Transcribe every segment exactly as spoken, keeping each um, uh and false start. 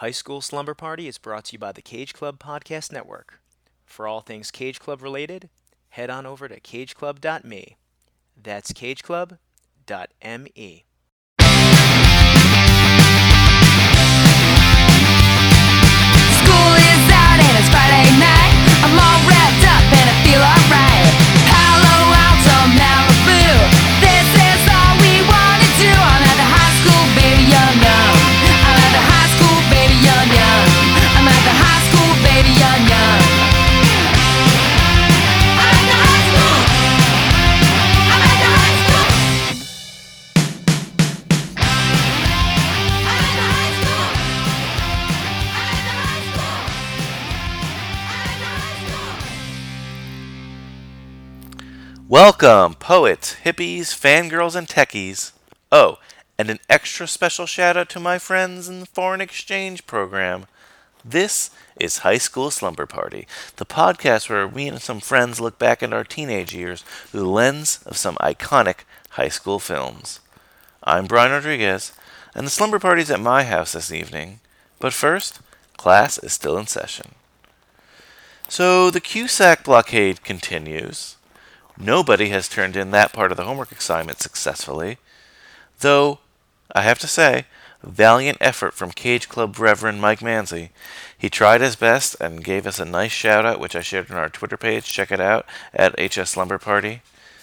High School Slumber Party is brought to you by the Cage Club Podcast Network. For all things Cage Club related, head on over to cage club dot me. That's cage club dot me. School is out and it's Friday night. I'm all wrapped up and I feel alright. Palo Alto, Malibu, this is all we wanna do. I'm at the high school, baby, young, young. I'm at the high school, baby, young, young. I'm at the high school, baby, young, young. I'm at the high school. I'm at the high school. I'm at the high school. Welcome, poets, hippies, fangirls, and techies. Oh, and an extra special shout out to my friends in the foreign exchange program. This is High School Slumber Party, the podcast where we and some friends look back at our teenage years through the lens of some iconic high school films. I'm Brian Rodriguez, and the slumber party's at my house this evening. But first, class is still in session. So the Cusack blockade continues. Nobody has turned in that part of the homework assignment successfully. Though, I have to say, valiant effort from Cage Club Reverend Mike Manzi. He tried his best and gave us a nice shout out, which I shared on our Twitter page. Check it out, at H S Slumber Party.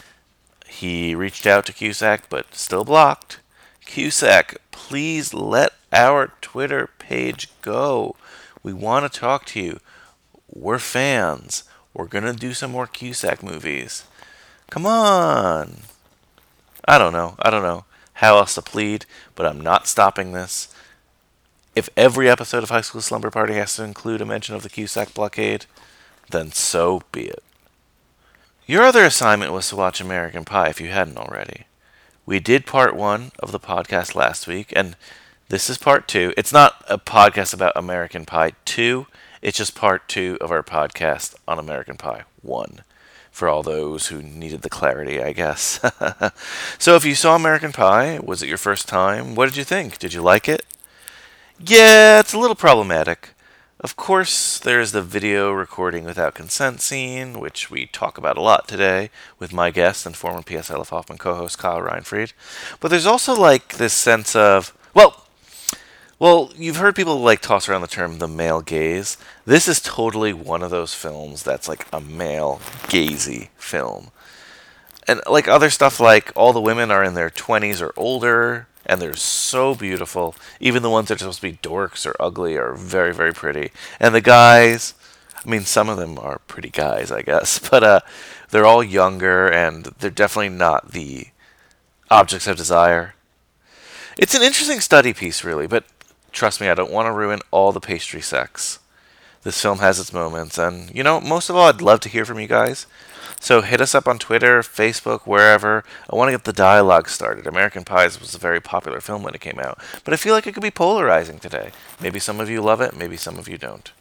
He reached out to Cusack, but still blocked. Cusack, please let our Twitter page go. We want to talk to you. We're fans. We're going to do some more Cusack movies. Come on. I don't know. I don't know how else to plead, but I'm not stopping this. If every episode of High School Slumber Party has to include a mention of the Cusack blockade, then so be it. Your other assignment was to watch American Pie if you hadn't already. We did part one of the podcast last week, and this is part two. It's not a podcast about American Pie two. It's just part two of our podcast on American Pie one. For all those who needed the clarity, I guess. So if you saw American Pie, was it your first time? What did you think? Did you like it? Yeah, it's a little problematic. Of course, there's the video recording without consent scene, which we talk about a lot today with my guest and former P S I Love Hoffman co-host Kyle Reinfried. But there's also like this sense of, well, Well, you've heard people like toss around the term the male gaze. This is totally one of those films that's like a male gazy film. And like other stuff like all the women are in their twenties or older, and they're so beautiful. Even the ones that are supposed to be dorks or ugly are very, very pretty. And the guys, I mean, some of them are pretty guys, I guess, but uh, they're all younger, and they're definitely not the objects of desire. It's an interesting study piece, really, but trust me, I don't want to ruin all the pastry sex. This film has its moments, and, you know, most of all, I'd love to hear from you guys. So hit us up on Twitter, Facebook, wherever. I want to get the dialogue started. American Pie was a very popular film when it came out, but I feel like it could be polarizing today. Maybe some of you love it, maybe some of you don't.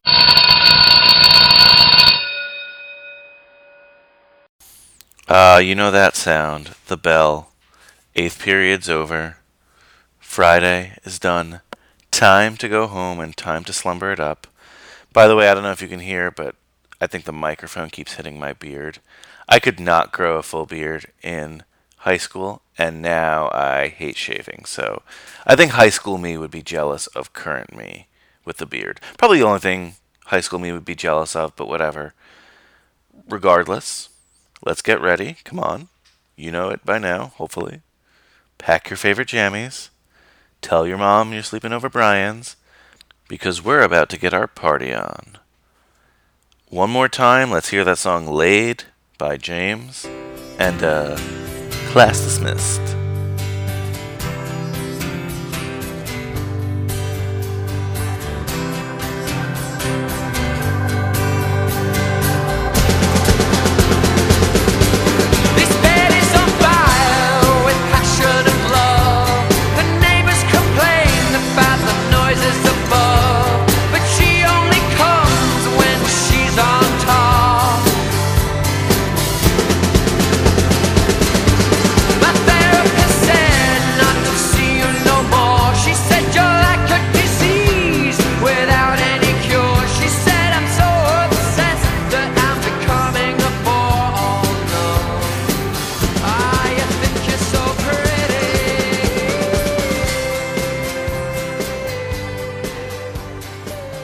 Ah, uh, you know that sound. The bell. Eighth period's over. Friday is done. Time to go home and time to slumber it up. By the way, I don't know if you can hear, but I think the microphone keeps hitting my beard. I could not grow a full beard in high school, and now I hate shaving. So I think high school me would be jealous of current me with the beard. Probably the only thing high school me would be jealous of, but whatever. Regardless, let's get ready. Come on. You know it by now, hopefully. Pack your favorite jammies. Tell your mom you're sleeping over Brian's, because we're about to get our party on. One more time, let's hear that song Laid by James, and uh, class dismissed. My therapist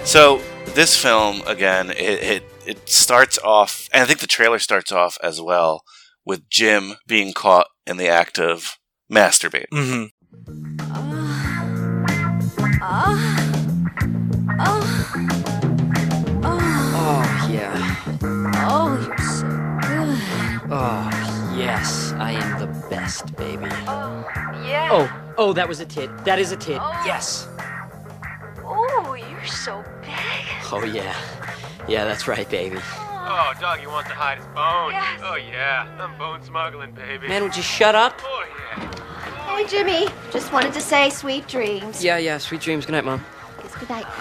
So this film, again, it, it it starts off, and I think the trailer starts off as well, with Jim being caught in the act of masturbating. Mm-hmm. Oh, yeah. Oh, you're so good. Oh, yes. I am the best, baby. Oh, yeah. Oh, oh, that was a tit. That is a tit. Oh. Yes. Oh, you're so big. Oh, yeah. Yeah, that's right, baby. Oh, doggy wants to hide his bone. Yes. Oh, yeah. I'm bone smuggling, baby. Man, would you shut up? Oh, yeah. Hey, Jimmy. Just wanted to say sweet dreams. Yeah, yeah. Sweet dreams. Good night, Mom. Yes, good night.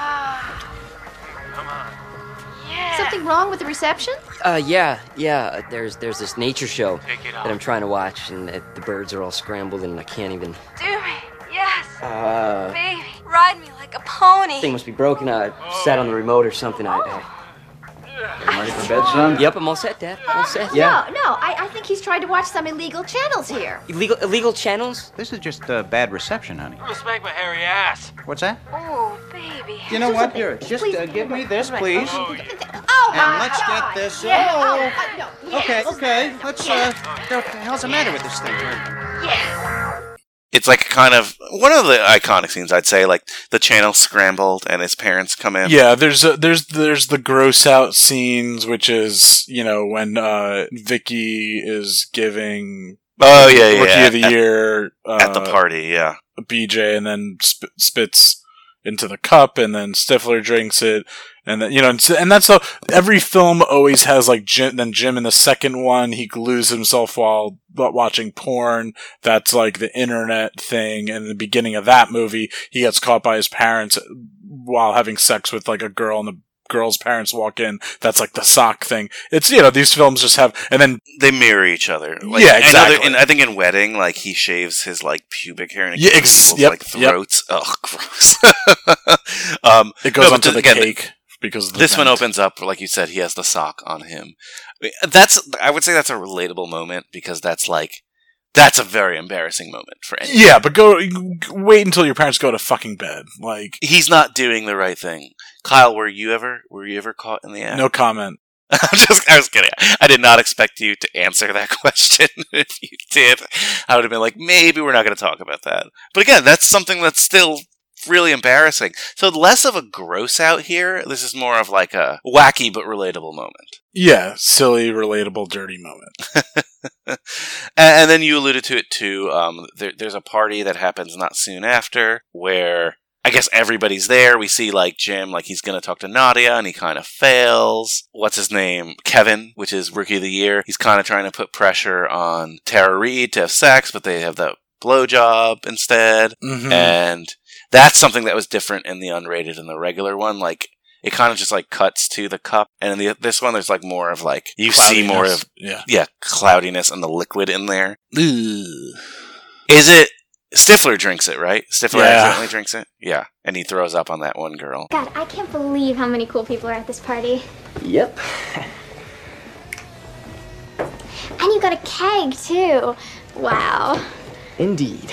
Come on. Yeah. Something wrong with the reception? Uh, yeah, yeah. There's there's this nature show Take it that I'm off. trying to watch, and uh, the birds are all scrambled, and I can't even. Do me. Yes. Uh, Baby, ride me like a pony. thing must be broken. I sat on the remote or something. I. I... Ready for bed, son? Yep, I'm all set, Dad. All set. Yeah. No, no. I, I think he's trying to watch some illegal channels here. Illegal illegal channels? This is just uh, bad reception, honey. I'm gonna spank my hairy ass. What's that? Oh, baby. You know Do what? something. Here, just Please. uh, give me this, please. Oh, yeah. Oh, And my let's God. get this. Yeah. Oh. Oh, uh, no. Yes. Okay, okay. Let's. Uh, Yeah. what the hell's the matter with this thing? Yes. It's like kind of one of the iconic scenes, I'd say, like the channel scrambled and his parents come in. Yeah, there's a, there's there's the gross out scenes, which is, you know, when uh, Vicky is giving Oh yeah, yeah. Rookie yeah. of the at, Year uh, at the party, yeah. B J, and then sp- spits into the cup, and then Stifler drinks it, and then, you know, and, so- and that's how every film always has, like, Jim, then Jim in the second one, he glues himself while watching porn. That's like the internet thing. And in the beginning of that movie, he gets caught by his parents while having sex with, like, a girl, and the girl's parents walk in. That's like the sock thing. It's, you know, these films just have, and then They mirror each other. Like, Yeah, I know that exactly. in, I think in Wedding, like, he shaves his, like, pubic hair and it Yeah, goes ex- in people's, yep, like, yep. throats. Ugh, gross. um, it goes no, but onto th- the again, cake because of the This one vent. opens up, like you said, he has the sock on him. I mean, That's, I would say that's a relatable moment because that's like, that's a very embarrassing moment for anyone. Yeah, but go wait until your parents go to fucking bed. Like, He's not doing the right thing. Kyle, were you ever, were you ever caught in the act? no comment. I'm just, I was kidding. I did not expect you to answer that question. If you did, I would have been like, maybe we're not going to talk about that. But again, that's something that's still really embarrassing. So less of a gross out here. This is more of like a wacky but relatable moment. Yeah, silly, relatable, dirty moment. and, and then you alluded to it too. Um, there, there's a party that happens not soon after where I guess everybody's there. We see like Jim, like he's going to talk to Nadia and he kind of fails. What's his name? Kevin, which is Rookie of the Year. He's kind of trying to put pressure on Tara Reid to have sex, but they have the blowjob instead. Mhm. And that's something that was different in the unrated and the regular one. Like, it kind of just like cuts to the cup. And in the, this one, there's like more of like, you see more Cloudiness. of, yeah. yeah, cloudiness and the liquid in there. Ugh. Is it, Stifler drinks it, right? Stifler Yeah. accidentally drinks it? Yeah. And he throws up on that one girl. God, I can't believe how many cool people are at this party. Yep. And you got a keg, too. Wow. Indeed.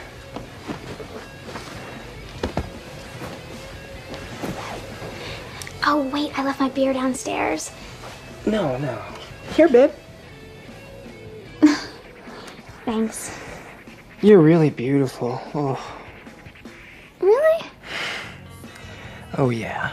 Oh, wait, I left my beer downstairs. No, no. Here, babe. Thanks. You're really beautiful. Oh, Really? oh yeah.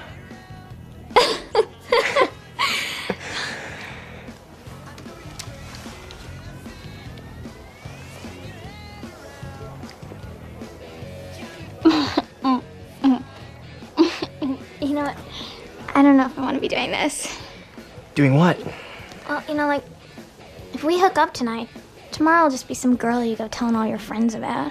You know what? I don't know if I want to be doing this. Doing what? Well, you know, like, if we hook up tonight, tomorrow will just be some girl you go telling all your friends about.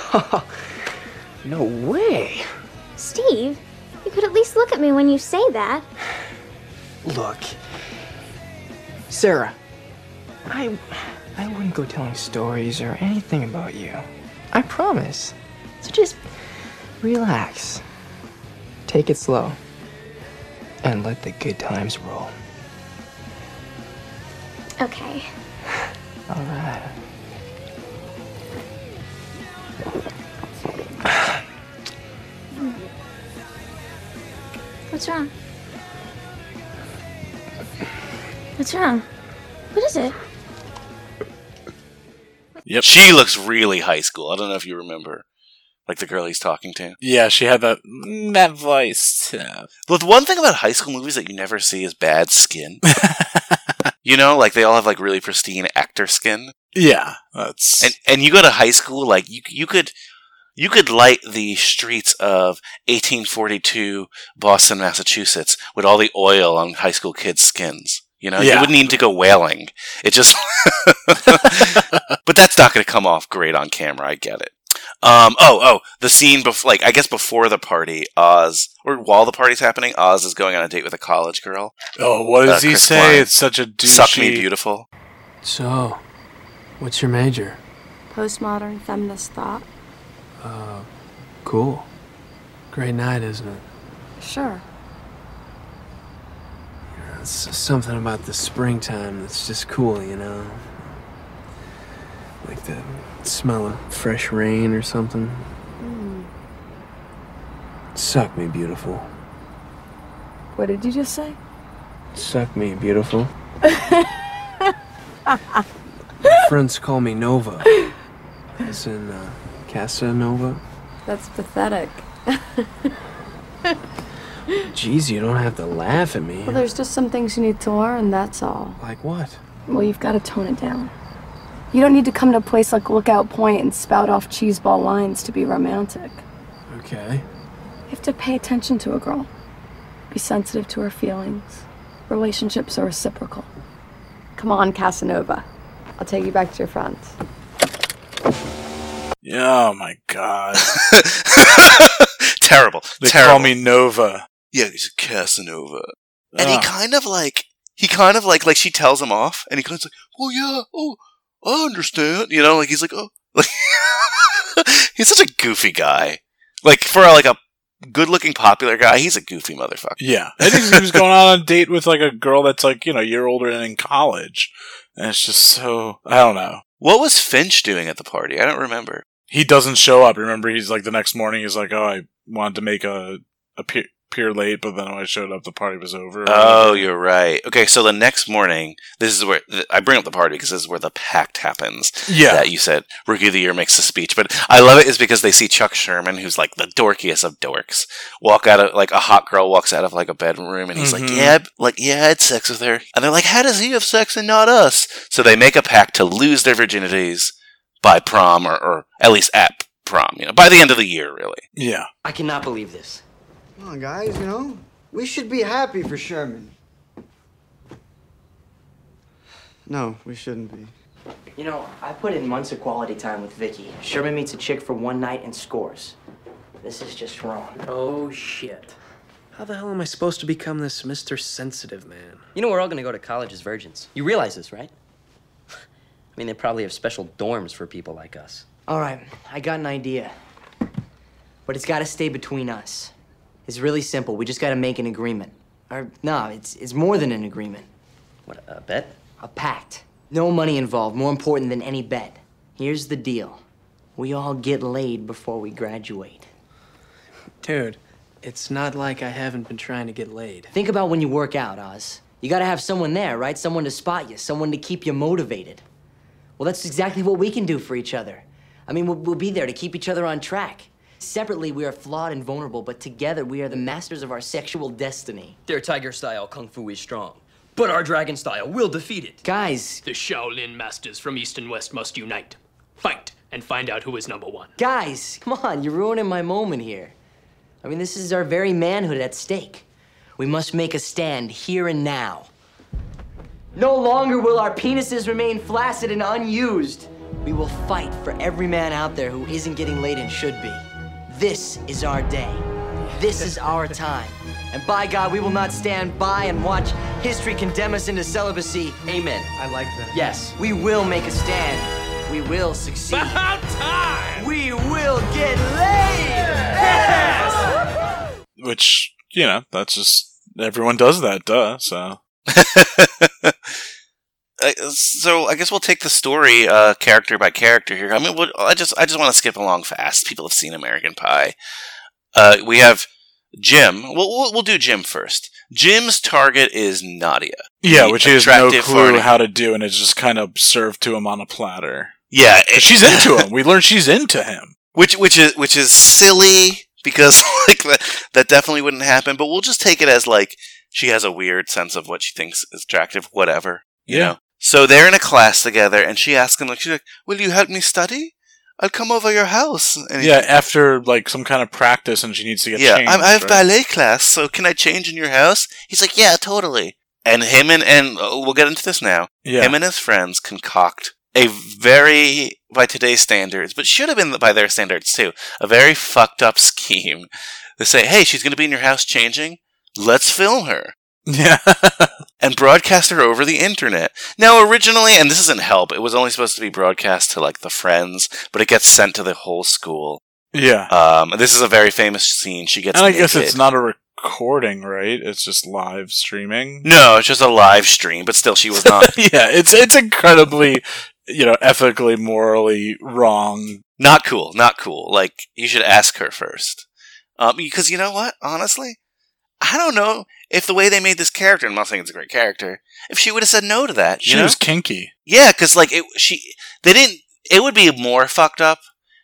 No way. Steve, you could at least look at me when you say that. Look, Sarah, I I wouldn't go telling stories or anything about you. I promise. So just relax. Take it slow. And let the good times roll. Okay. All right. What's wrong? What's wrong? What is it? Yep. She looks really high school. I don't know if you remember. Like the girl he's talking to. Yeah, she had that mm, that voice. Yeah. Well, the one thing about high school movies that you never see is bad skin. You know, like they all have like really pristine actor skin. Yeah, that's And and you go to high school, like you you could you could light the streets of eighteen forty-two Boston, Massachusetts with all the oil on high school kids' skins. You know, Yeah. you wouldn't need to go whaling. It just, but that's not going to come off great on camera. I get it. Um, oh, oh, the scene before, like, I guess before the party, Oz, or while the party's happening, Oz is going on a date with a college girl. Oh, what does Uh, he Chris say? Klein. It's such a douchey. Suck me beautiful. So, what's your major? Postmodern feminist thought. Uh, cool. Great night, isn't it? Sure. It's something about the springtime that's just cool, you know? Like the smell of fresh rain or something. Mm. Suck me, beautiful. What did you just say? Suck me, beautiful. Friends call me Nova. As in, uh, Casanova. That's pathetic. Jeez, you don't have to laugh at me. Well, there's just some things you need to learn, that's all. Like what? Well, you've got to tone it down. You don't need to come to a place like Lookout Point and spout off cheeseball lines to be romantic. Okay. You have to pay attention to a girl. Be sensitive to her feelings. Relationships are reciprocal. Come on, Casanova. I'll take you back to your friends. Yeah, oh my god. Terrible. They Terrible. call me Nova. Yeah, he's a Casanova. And Ugh. he kind of like, he kind of like, like she tells him off, and he kind of like, oh yeah, oh, I understand. You know, like he's like, oh, like, he's such a goofy guy. Like, for like a good-looking, popular guy, he's a goofy motherfucker. Yeah. I think he was going on a date with like a girl that's like, you know, a year older and in college. And it's just so, I don't know. What was Finch doing at the party? I don't remember. He doesn't show up. Remember, he's like the next morning, he's like, oh, I wanted to make a, a pe- appear late, but then when I showed up, the party was over. Oh, you're right. Okay, so the next morning, this is where th- I bring up the party because this is where the pact happens. Yeah. That you said Rookie of the Year makes a speech, but I love it is because they see Chuck Sherman, who's like the dorkiest of dorks, walk out of like a hot girl walks out of like a bedroom, and he's Mhm. like, "Yeah, like yeah, I had sex with her," and they're like, "How does he have sex and not us?" So they make a pact to lose their virginities by prom, or, or at least at prom, you know, by the end of the year, really. Yeah. I cannot believe this. Come on, guys, you know? We should be happy for Sherman. No, we shouldn't be. You know, I put in months of quality time with Vicky. Sherman meets a chick for one night and scores. This is just wrong. Oh, shit. How the hell am I supposed to become this Mister Sensitive man? You know, we're all gonna go to college as virgins. You realize this, right? I mean, they probably have special dorms for people like us. All right, I got an idea. But it's gotta stay between us. It's really simple. We just gotta make an agreement. Or, no, it's, it's more than an agreement. What, a bet? A pact. No money involved, more important than any bet. Here's the deal. We all get laid before we graduate. Dude, it's not like I haven't been trying to get laid. Think about when you work out, Oz. You gotta have someone there, right? Someone to spot you, someone to keep you motivated. Well, that's exactly what we can do for each other. I mean, we'll, we'll be there to keep each other on track. Separately, we are flawed and vulnerable, but together, we are the masters of our sexual destiny. Their tiger style kung fu is strong, but our dragon style will defeat it. Guys. The Shaolin masters from East and West must unite. Fight and find out who is number one. Guys, come on, you're ruining my moment here. I mean, this is our very manhood at stake. We must make a stand here and now. No longer will our penises remain flaccid and unused. We will fight for every man out there who isn't getting laid and should be. This is our day. This is our time. And by God, we will not stand by and watch history condemn us into celibacy. Amen. I like that. Yes, we will make a stand. We will succeed. About time! We will get laid! Yes! Which, you know, that's just, everyone does that, duh, so. Uh, so I guess we'll take the story uh, character by character here. I mean, we'll, I just I just want to skip along fast. People have seen American Pie. Uh, we have Jim, we'll, we'll, we'll do Jim first. Jim's target is Nadia. Yeah, the which he has no attractive clue foreign- how to do, and it's just kind of served to him on a platter. Yeah. But she's into him. We learn she's into him. Which which is which is silly, because like that, that definitely wouldn't happen, but we'll just take it as like she has a weird sense of what she thinks is attractive, whatever. You Yeah. know? So they're in a class together, and she asks him, like, she's like, will you help me study? I'll come over your house. And he's Yeah, like, after like some kind of practice, and she needs to get yeah, changed. I, I have right? ballet class, so can I change in your house? He's like, yeah, totally. And him and, and uh, we'll get into this now, Yeah. him and his friends concoct a very, by today's standards, but should have been by their standards too, a very fucked up scheme. They say, hey, she's going to be in your house changing. Let's film her. Yeah. And broadcast her over the internet. Now, originally, and this isn't help, it was only supposed to be broadcast to, like, the friends, but it gets sent to the whole school. Yeah. Um, this is a very famous scene. She gets And I naked. guess it's not a recording, right? It's just live streaming. No, it's just a live stream, but still, she was not. Yeah, it's it's incredibly, you know, ethically, morally wrong. Not cool, not cool. Like, you should ask her first. Um, because you know what? Honestly, I don't know if the way they made this character, I'm not saying it's a great character, if she would have said no to that. She you know? was kinky. Yeah, because, like, it, she, they didn't, it would be more fucked up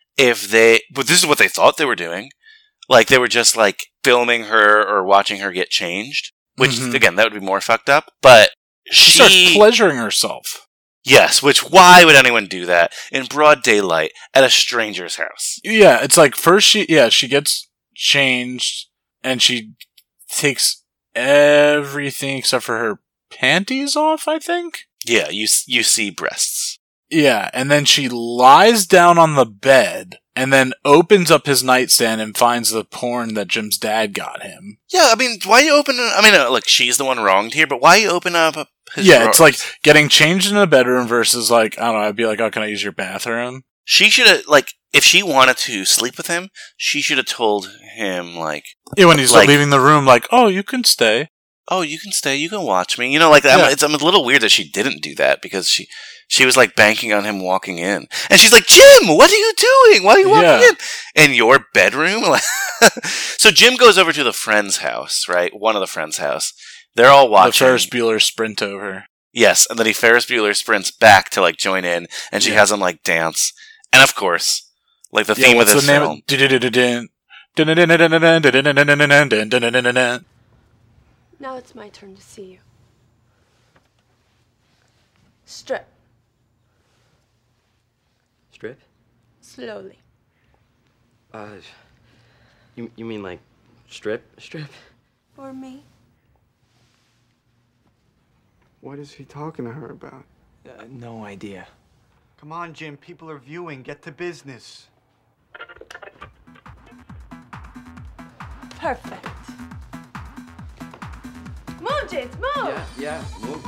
if they, but this is what they thought they were doing. Like, they were just, like, filming her or watching her get changed. Which, Mhm. again, that would be more fucked up. But She, she, starts pleasuring herself. yes, which, why would anyone do that in broad daylight at a stranger's house? Yeah, it's like first she, yeah, she gets changed and she takes everything except for her panties off, I think. Yeah, you you see breasts. Yeah, and then she lies down on the bed and then opens up his nightstand and finds the porn that Jim's dad got him. Yeah, I mean, why you open? I mean, uh, look, she's the one wronged here, but why you open up his Yeah, it's drawers? like getting changed in a bedroom versus like, I don't know, I'd be like, oh, can I use your bathroom? She should have, like, if she wanted to sleep with him, she should have told him, like, Yeah, when he's like, leaving the room, like, oh, you can stay. oh, you can stay, you can watch me. You know, like, Yeah. I'm, it's I'm a little weird that she didn't do that, because she she was, like, banking on him walking in. And she's like, Jim, what are you doing? Why are you walking Yeah. in? In your bedroom? So Jim goes over to the friend's house, right? One of the friend's house. They're all The watching. Ferris Bueller sprint over. Yes, and then he Ferris Bueller sprints back to, like, join in, and she Yeah. has him, like, dance. And, of course, like, the Yeah, theme of what's this the name? film. Dun-dun-dun-dun-dun. Dun-dun-dun-dun-dun-dun-dun-dun-dun-dun-dun-dun-dun-dun-dun-dun-dun. Now it's my turn to see you. Strip. Strip? Slowly. Uh, you, you mean like strip? Strip? For me. What is he talking to her about? Uh, no idea. Come on, Jim. People are viewing. Get to business. Perfect. Move, James, move! Yeah, yeah, move.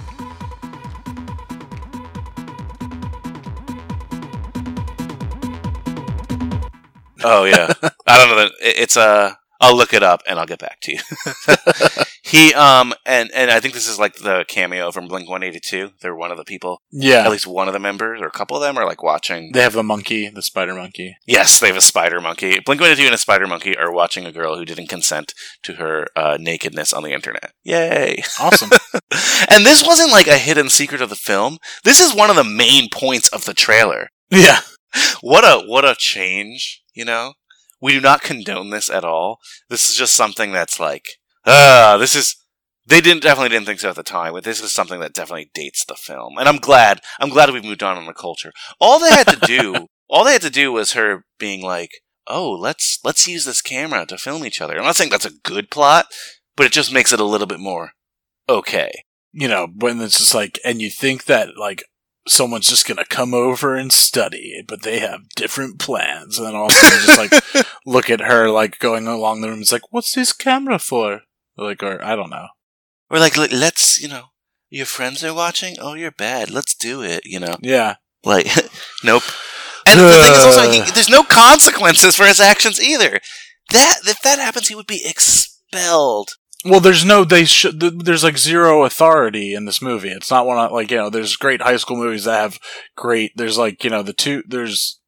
Oh yeah, I don't know. That it's a. Uh, I'll look it up and I'll get back to you. he um and and I think this is like the cameo from Blink one eighty-two. They're one of the people. Yeah. At least one of the members or a couple of them are like watching. They have the monkey, the spider monkey. Yes, they have a spider monkey. Blink one eighty-two and a spider monkey are watching a girl who didn't consent to her uh, nakedness on the internet. Yay! Awesome. And this wasn't like a hidden secret of the film. This is one of the main points of the trailer. Yeah. What a what a change, you know? We do not condone this at all. This is just something that's like, ah, uh, this is, they didn't, definitely didn't think so at the time, but this is something that definitely dates the film. And I'm glad, I'm glad we've moved on in the culture. All they had to do, all they had to do was her being like, oh, let's, let's use this camera to film each other. I'm not saying that's a good plot, but it just makes it a little bit more okay. You know, when it's just like, and you think that, like, someone's just gonna come over and study, but they have different plans, and then all of a sudden just like look at her like going along the room. It's like, what's this camera for? Like, or I don't know. Or like, let's, you know, your friends are watching. Oh, you're bad. Let's do it. You know. Yeah. Like, nope. And the thing is also, he, there's no consequences for his actions either. That if that happens, he would be expelled. Well, there's no, they should, there's like zero authority in this movie. It's not one of, like, you know, there's great high school movies that have great, there's like, you know, the two, there's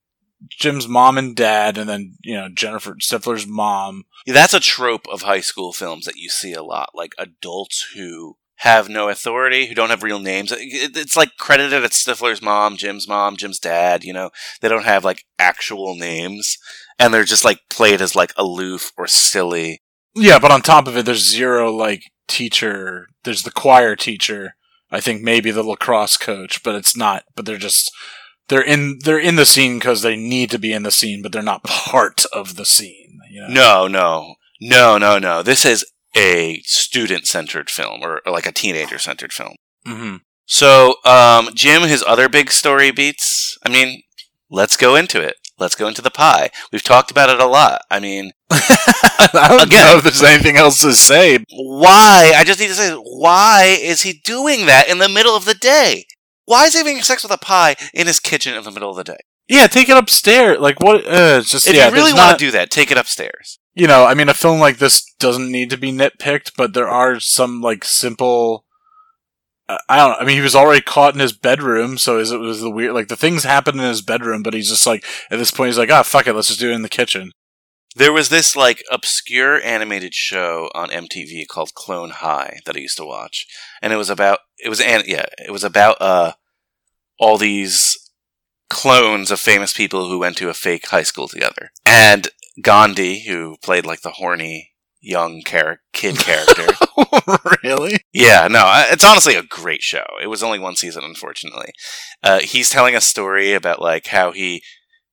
Jim's mom and dad, and then, you know, Jennifer Stifler's mom. That's a trope of high school films that you see a lot. Like adults who have no authority, who don't have real names. It's like credited at Stifler's mom, Jim's mom, Jim's dad, you know. They don't have like actual names. And they're just like played as like aloof or silly. Yeah, but on top of it, there's zero like teacher. There's the choir teacher. I think maybe the lacrosse coach, but it's not. But they're just they're in they're in the scene because they need to be in the scene, but they're not part of the scene. You know? No, no, no, no, no. This is a student-centered film, or, or like a teenager-centered film. Mm-hmm. So, um, Jim, his other big story beats. I mean, let's go into it. Let's go into the pie. We've talked about it a lot. I mean, I don't again, know if there's anything else to say. Why? I just need to say, why is he doing that in the middle of the day? Why is he having sex with a pie in his kitchen in the middle of the day? Yeah, take it upstairs. Like, what? Uh, it's just, if yeah, you really there's want not- to do that, take it upstairs. You know, I mean, a film like this doesn't need to be nitpicked, but there are some, like, simple... Uh, I don't know. I mean, he was already caught in his bedroom, so is it was the weird... Like, the things happen in his bedroom, but he's just like, at this point, he's like, ah, oh, fuck it, let's just do it in the kitchen. There was this, like, obscure animated show on M T V called Clone High that I used to watch. And it was about... It was, an, yeah, it was about, uh, all these clones of famous people who went to a fake high school together. And Gandhi, who played like the horny young char- kid character. Really? Yeah, no, it's honestly a great show. It was only one season, unfortunately. Uh, he's telling a story about like how he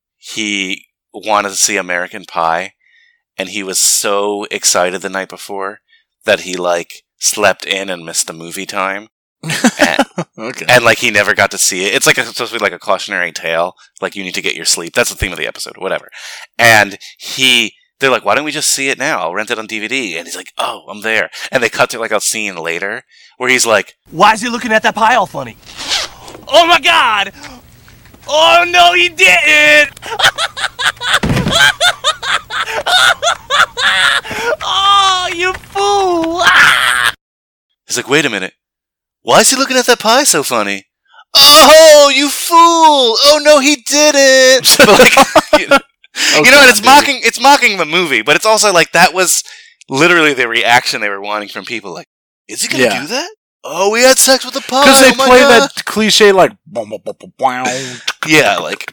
he wanted to see American Pie, and he was so excited the night before that he like slept in and missed the movie time. and, okay. and like he never got to see it. It's like a, it's supposed to be like a cautionary tale. Like you need to get your sleep. That's the theme of the episode. Whatever. And he, they're like, why don't we just see it now? I'll rent it on D V D. And he's like, oh, I'm there. And they cut to like a scene later where he's like, why is he looking at that pie all funny? Oh my God! Oh no, he didn't! Oh, you fool! He's like, wait a minute. Why is he looking at that pie so funny? Oh, you fool! Oh no, he didn't! But like, you know, Oh, you know, God, and it's dude. mocking, it's mocking the movie, but it's also like, that was literally the reaction they were wanting from people. Like, is he gonna Yeah. do that? Oh, we had sex with the pie! Because they oh my play God. that cliche, like... Yeah, like...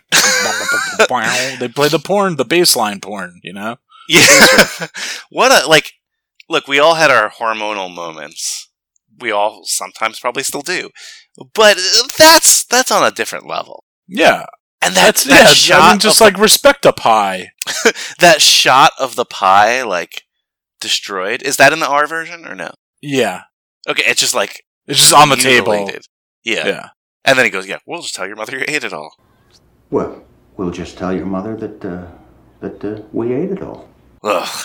They play the porn, the baseline porn, you know? Yeah. What a, like, look, we all had our hormonal moments. We all sometimes probably still do. But that's, that's on a different level. Yeah. And that, That's, that yeah, shot I mean, just of like respect a pie. the, that shot of the pie, like, destroyed. Is that in the R version or no? Yeah. Okay, it's just like... It's just on the table. mutilated. Yeah. Yeah. And then he goes, yeah, we'll just tell your mother you ate it all. Well, we'll just tell your mother that, uh, that, uh, we ate it all. Ugh.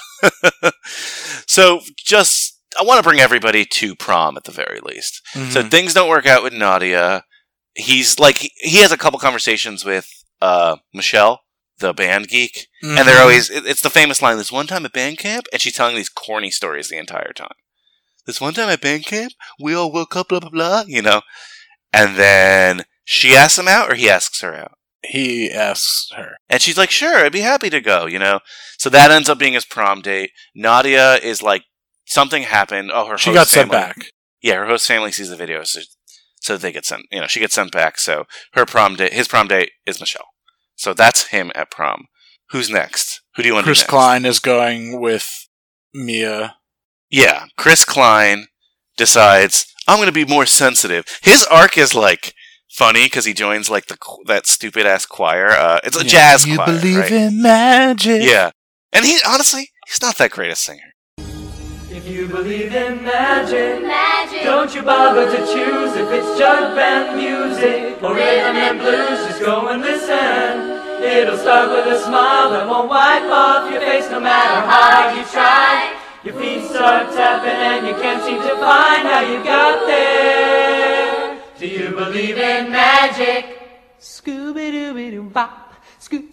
So, just... I want to bring everybody to prom at the very least. Mhm. So things don't work out with Nadia. He's like, he, he has a couple conversations with uh, Michelle, the band geek. Mhm. And they're always, it- it's the famous line, this one time at band camp, and she's telling these corny stories the entire time. This one time at band camp, we all woke up, blah, blah, blah, you know. And then she asks him out, or he asks her out. He asks her. And she's like, sure, I'd be happy to go, you know. So that ends up being his prom date. Nadia is like, something happened. Oh, her She host got sent family- back. Yeah, her host family sees the video, so, so they get sent. You know, she gets sent back. So her prom date, his prom date is Michelle. So that's him at prom. Who's next? Who do you want Chris to do next? Klein is going with Mia. Yeah, Chris Klein decides I'm going to be more sensitive. His arc is like funny because he joins like the that stupid ass choir. Uh, it's a Yeah. jazz You choir. believe right? in magic. Yeah, and he honestly he's not that great a singer. If you believe in magic, magic, don't you bother to choose if it's jug band music or rhythm and blues. Just go and listen. It'll start with a smile that won't wipe off your face no matter how hard you try. Your feet start tapping and you can't seem to find how you got there. Do you believe in magic? Scooby-Dooby-Doo-Bop. Scoo-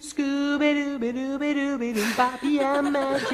Scooby-Dooby-Dooby-Dooby-Doo-Bop. Yeah, magic.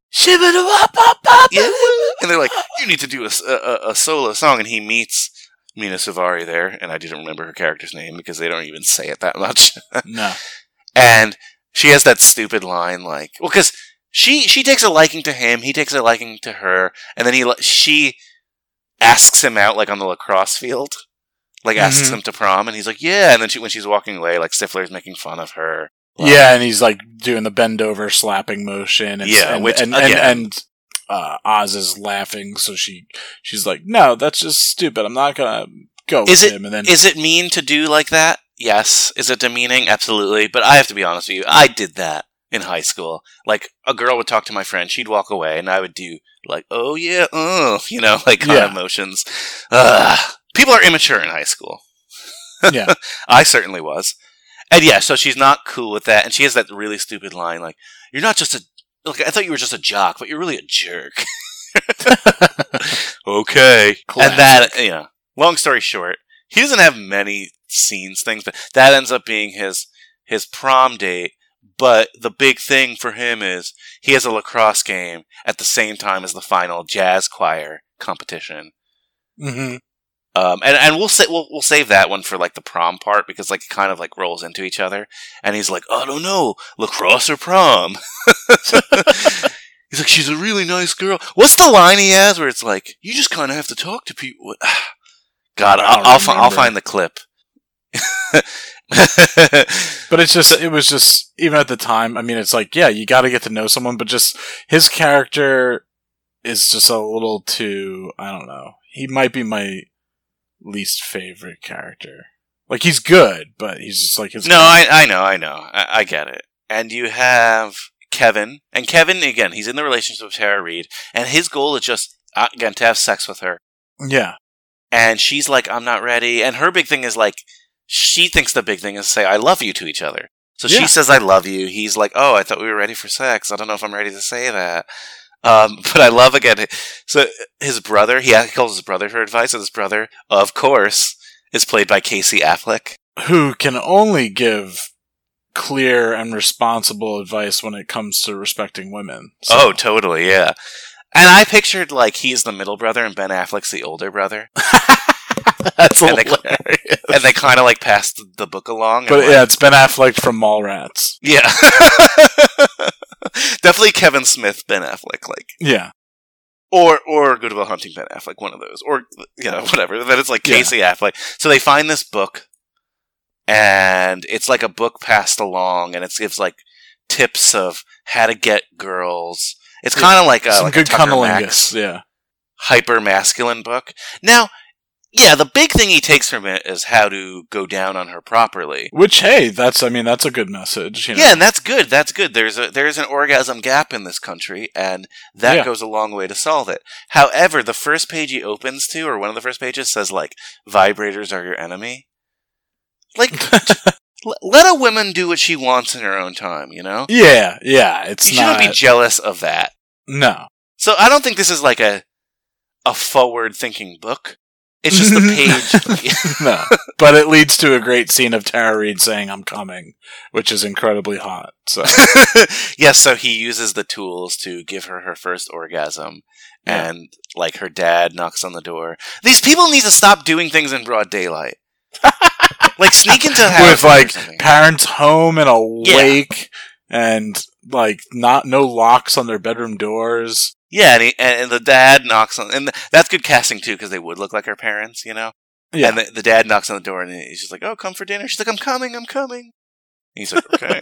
Shibba-da-wop-pop-pop. Yeah. And they're like, you need to do a, a, a solo song. And he meets Mina Suvari there, and I didn't remember her character's name because they don't even say it that much. No. And she has that stupid line like, well, because she she takes a liking to him, he takes a liking to her, and then he she asks him out like on the lacrosse field, like asks Mm-hmm. him to prom, and he's like, yeah. And then she, when she's walking away, like Stifler's making fun of her. Like, Yeah, and he's like doing the bend over slapping motion. And, Yeah, and, which, and, again- and, and uh, Oz is laughing, so she she's like, "No, that's just stupid. I'm not gonna go Is with it him." And then is it mean to do like that? Yes. Is it demeaning? Absolutely. But I have to be honest with you. I did that in high school. Like a girl would talk to my friend, she'd walk away, and I would do like, "Oh yeah, oh," you know, like kind of Yeah. motions. Ugh. People are immature in high school. Yeah. I certainly was. And yeah, so she's not cool with that, and she has that really stupid line like, "You're not just a like I thought you were just a jock, but you're really a jerk." Okay. Classic. And that, you know, long story short, he doesn't have many scenes, things, but that ends up being his his prom date. But the big thing for him is he has a lacrosse game at the same time as the final jazz choir competition. hmm Um, and, and we'll say, we'll, we'll save that one for like the prom part because like it kind of like rolls into each other. And he's like, "I don't know, lacrosse or prom?" He's like, "She's a really nice girl." What's the line he has where it's like, "You just kind of have to talk to people." God, I I'll, don't I'll, fi- I'll remember. find the clip. But it's just, it was just, even at the time, I mean, it's like, yeah, you got to get to know someone, but just his character is just a little too, I don't know. He might be my least favorite character. Like, he's good, but he's just like his. No, I, I know, I know. I, I get it. And you have Kevin. And Kevin, again, he's in the relationship with Tara Reid. And his goal is just, uh, again, to have sex with her. Yeah. And she's like, "I'm not ready." And her big thing is like, she thinks the big thing is say, "I love you" to each other. So Yeah. she says, "I love you." He's like, "Oh, I thought we were ready for sex. I don't know if I'm ready to say that." Um, but I love, again, so his brother, he calls his brother for advice, and his brother, of course, is played by Casey Affleck. Who can only give clear and responsible advice when it comes to respecting women. So- Oh, totally, yeah. And I pictured, like, he's the middle brother and Ben Affleck's the older brother. That's and they, hilarious. and they kind of, like, passed the book along. But and, like, yeah, it's Ben Affleck from Mallrats. Yeah. Definitely Kevin Smith, Ben Affleck, like. Yeah. Or or Good Will Hunting, Ben Affleck, one of those. Or, you know, whatever. Then it's like Yeah. Casey Affleck. So they find this book, and it's like a book passed along, and it gives, like, tips of how to get girls. It's Yeah. kind of like a, Some like good a Tucker cunnilingus, Max yeah. hyper-masculine book. Now, yeah, the big thing he takes from it is how to go down on her properly. Which, hey, that's, I mean, that's a good message. You know? Yeah, and that's good. That's good. There's a there's an orgasm gap in this country, and that Yeah. goes a long way to solve it. However, the first page he opens to, or one of the first pages, says like, "Vibrators are your enemy." Like, l- let a woman do what she wants in her own time. You know? Yeah, yeah, it's you not. shouldn't be jealous of that. No. So I don't think this is like a a forward-thinking book. It's just the page. No. But it leads to a great scene of Tara Reid saying, "I'm coming," which is incredibly hot. So Yes, so he uses the tools to give her her first orgasm, Yeah. and like her dad knocks on the door. These people need to stop doing things in broad daylight. Like sneak into a house with or like something. parents home and Yeah. awake and like not no locks on their bedroom doors. Yeah, and, he, and the dad knocks on, and that's good casting too because they would look like her parents, you know. Yeah. And the, the dad knocks on the door, and he's just like, "Oh, come for dinner." She's like, "I'm coming, I'm coming." And he's like, "Okay."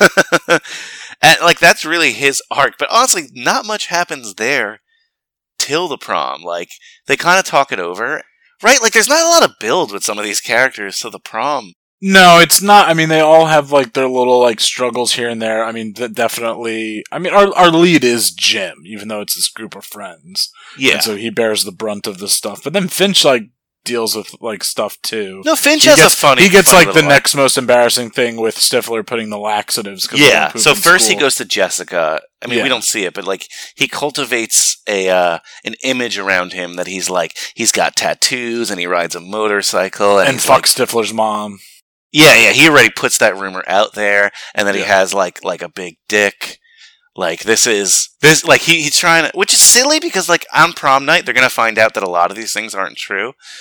And like that's really his arc, but honestly, not much happens there till the prom. Like they kind of talk it over, right? Like there's not a lot of build with some of these characters to the prom. No, it's not. I mean, they all have like their little like struggles here and there. I mean, th- definitely. I mean, our our lead is Jim, even though it's this group of friends. Yeah. And so he bears the brunt of the stuff. But then Finch like deals with like stuff too. No, Finch He has gets, a funny. He gets funny like the little next most embarrassing thing with Stifler putting the laxatives. 'cause they Yeah. don't poop So in first he school. goes to Jessica. I mean, Yeah. we don't see it, but like he cultivates a uh, an image around him that he's like he's got tattoos and he rides a motorcycle and, and he's, fuck like, Stifler's mom. Yeah, yeah. He already puts that rumor out there, and then he Yeah. has like like a big dick. Like this is this like he he's trying to, which is silly because like on prom night they're gonna find out that a lot of these things aren't true.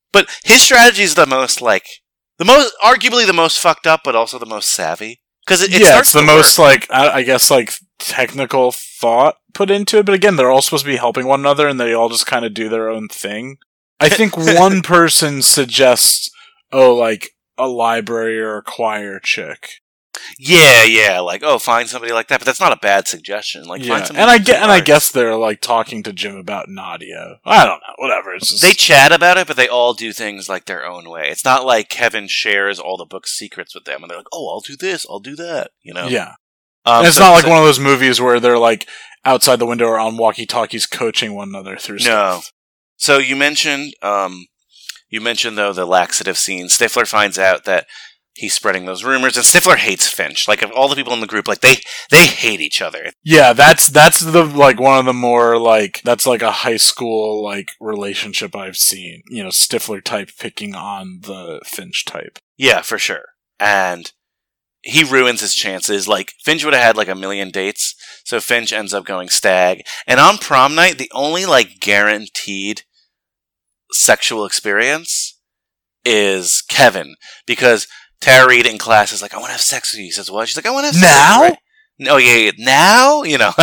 But his strategy is the most, like, the most, arguably the most fucked up, but also the most savvy. Because it, it yeah, starts it's the to most, work. like, I, I guess, like, technical thought put into it. But again, they're all supposed to be helping one another, and they all just kind of do their own thing. I think one person suggests, oh, like, a library or a choir chick. Yeah, yeah, like, oh, find somebody like that. But that's not a bad suggestion. Like, Yeah, find somebody and I who's get, good and I arts. guess they're like talking to Jim about Nadia. I don't know, whatever. It's just They chat about it, but they all do things like their own way. It's not like Kevin shares all the book's secrets with them, and they're like, "Oh, I'll do this, I'll do that." You know? yeah. Um, And it's so- not like so- one of those movies where they're like outside the window or on walkie-talkies coaching one another through No. stuff. So you mentioned, um, you mentioned though the laxative scene. Stifler finds out that he's spreading those rumors, and Stifler hates Finch. Like, of all the people in the group, like they they hate each other. Yeah, that's that's the like one of the more like that's like a high school like relationship I've seen. You know, Stifler type picking on the Finch type. Yeah, for sure. And he ruins his chances. Like, Finch would have had like a million dates, so Finch ends up going stag. And on prom night, the only like guaranteed sexual experience is Kevin, because Tara Reid in class is like, "I want to have sex with you." He says, "What?" She's like, "I want to have sex Now? with you." No, yeah, yeah, now, you know.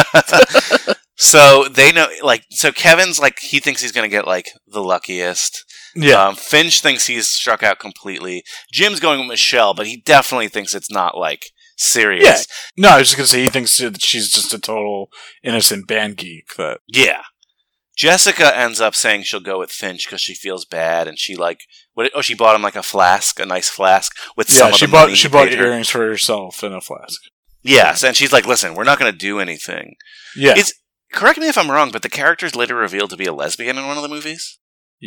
So they know, like, so Kevin's like, he thinks he's gonna get like the luckiest. Yeah. Um, Finch thinks he's struck out completely. Jim's going with Michelle, but he definitely thinks it's not like serious. Yeah. No, I was just gonna say he thinks that she's just a total innocent band geek. That Yeah. Jessica ends up saying she'll go with Finch because she feels bad, and she like, what? Oh, she bought him like a flask, a nice flask with some yeah, of she the bought money she he bought paid her. earrings for herself in a flask. Yes, and she's like, "Listen, we're not going to do anything." Yeah. It's, correct me if I'm wrong, but the character's later revealed to be a lesbian in one of the movies.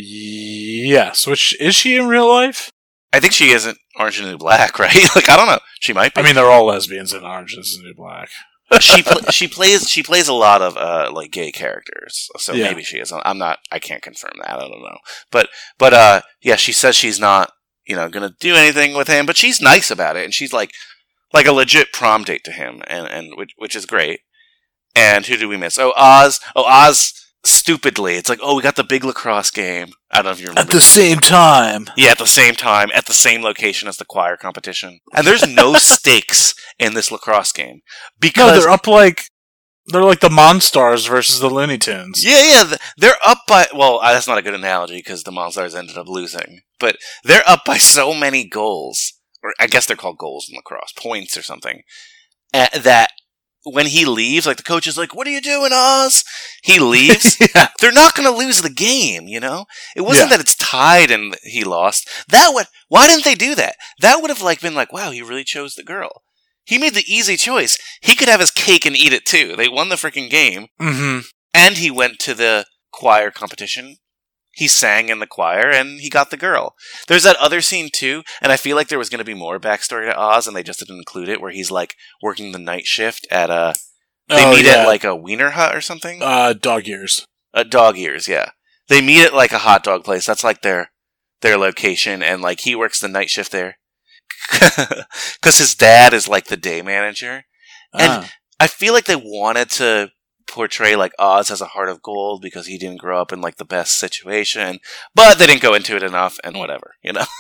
Yes, which is she in real life? I think she isn't Orange is the New Black, right? Like, I don't know. She might be. I mean, they're all lesbians in Orange is the New Black. she pl- she plays she plays a lot of uh like gay characters, so Yeah. maybe she is. I'm not. I can't confirm that. I don't know. But but uh yeah, she says she's not you know gonna do anything with him, but she's nice about it, and she's like like a legit prom date to him, and and which which is great. And who do we miss? Oh, Oz. Oh, Oz. Stupidly, it's like, oh, we got the big lacrosse game. I don't know if you remember. At the same time. Yeah, at the same time, at the same location as the choir competition. And there's no stakes in this lacrosse game. Because No, they're up like they're like the Monstars versus the Looney Tunes. Yeah, yeah, th- they're up by, well, uh, that's not a good analogy because the Monstars ended up losing. But they're up by so many goals, or I guess they're called goals in lacrosse, points or something, uh, that when he leaves, like the coach is like, "What are you doing, Oz?" He leaves. Yeah. They're not going to lose the game, you know? It wasn't Yeah. that it's tied and he lost. That would, why didn't they do that? That would have like been like, wow, he really chose the girl. He made the easy choice. He could have his cake and eat it too. They won the freaking game. Mm-hmm. And he went to the choir competition. He sang in the choir and he got the girl. There's that other scene too, and I feel like there was going to be more backstory to Oz and they just didn't include it, where he's like working the night shift at a, they Oh, meet yeah. at like a wiener hut or something? Uh, dog ears. Uh, dog ears, yeah. They meet at like a hot dog place. That's like their, their location, and like he works the night shift there. Cause his dad is like the day manager. And Ah. I feel like they wanted to portray like Oz as a heart of gold because he didn't grow up in like the best situation, but they didn't go into it enough, and whatever, you know.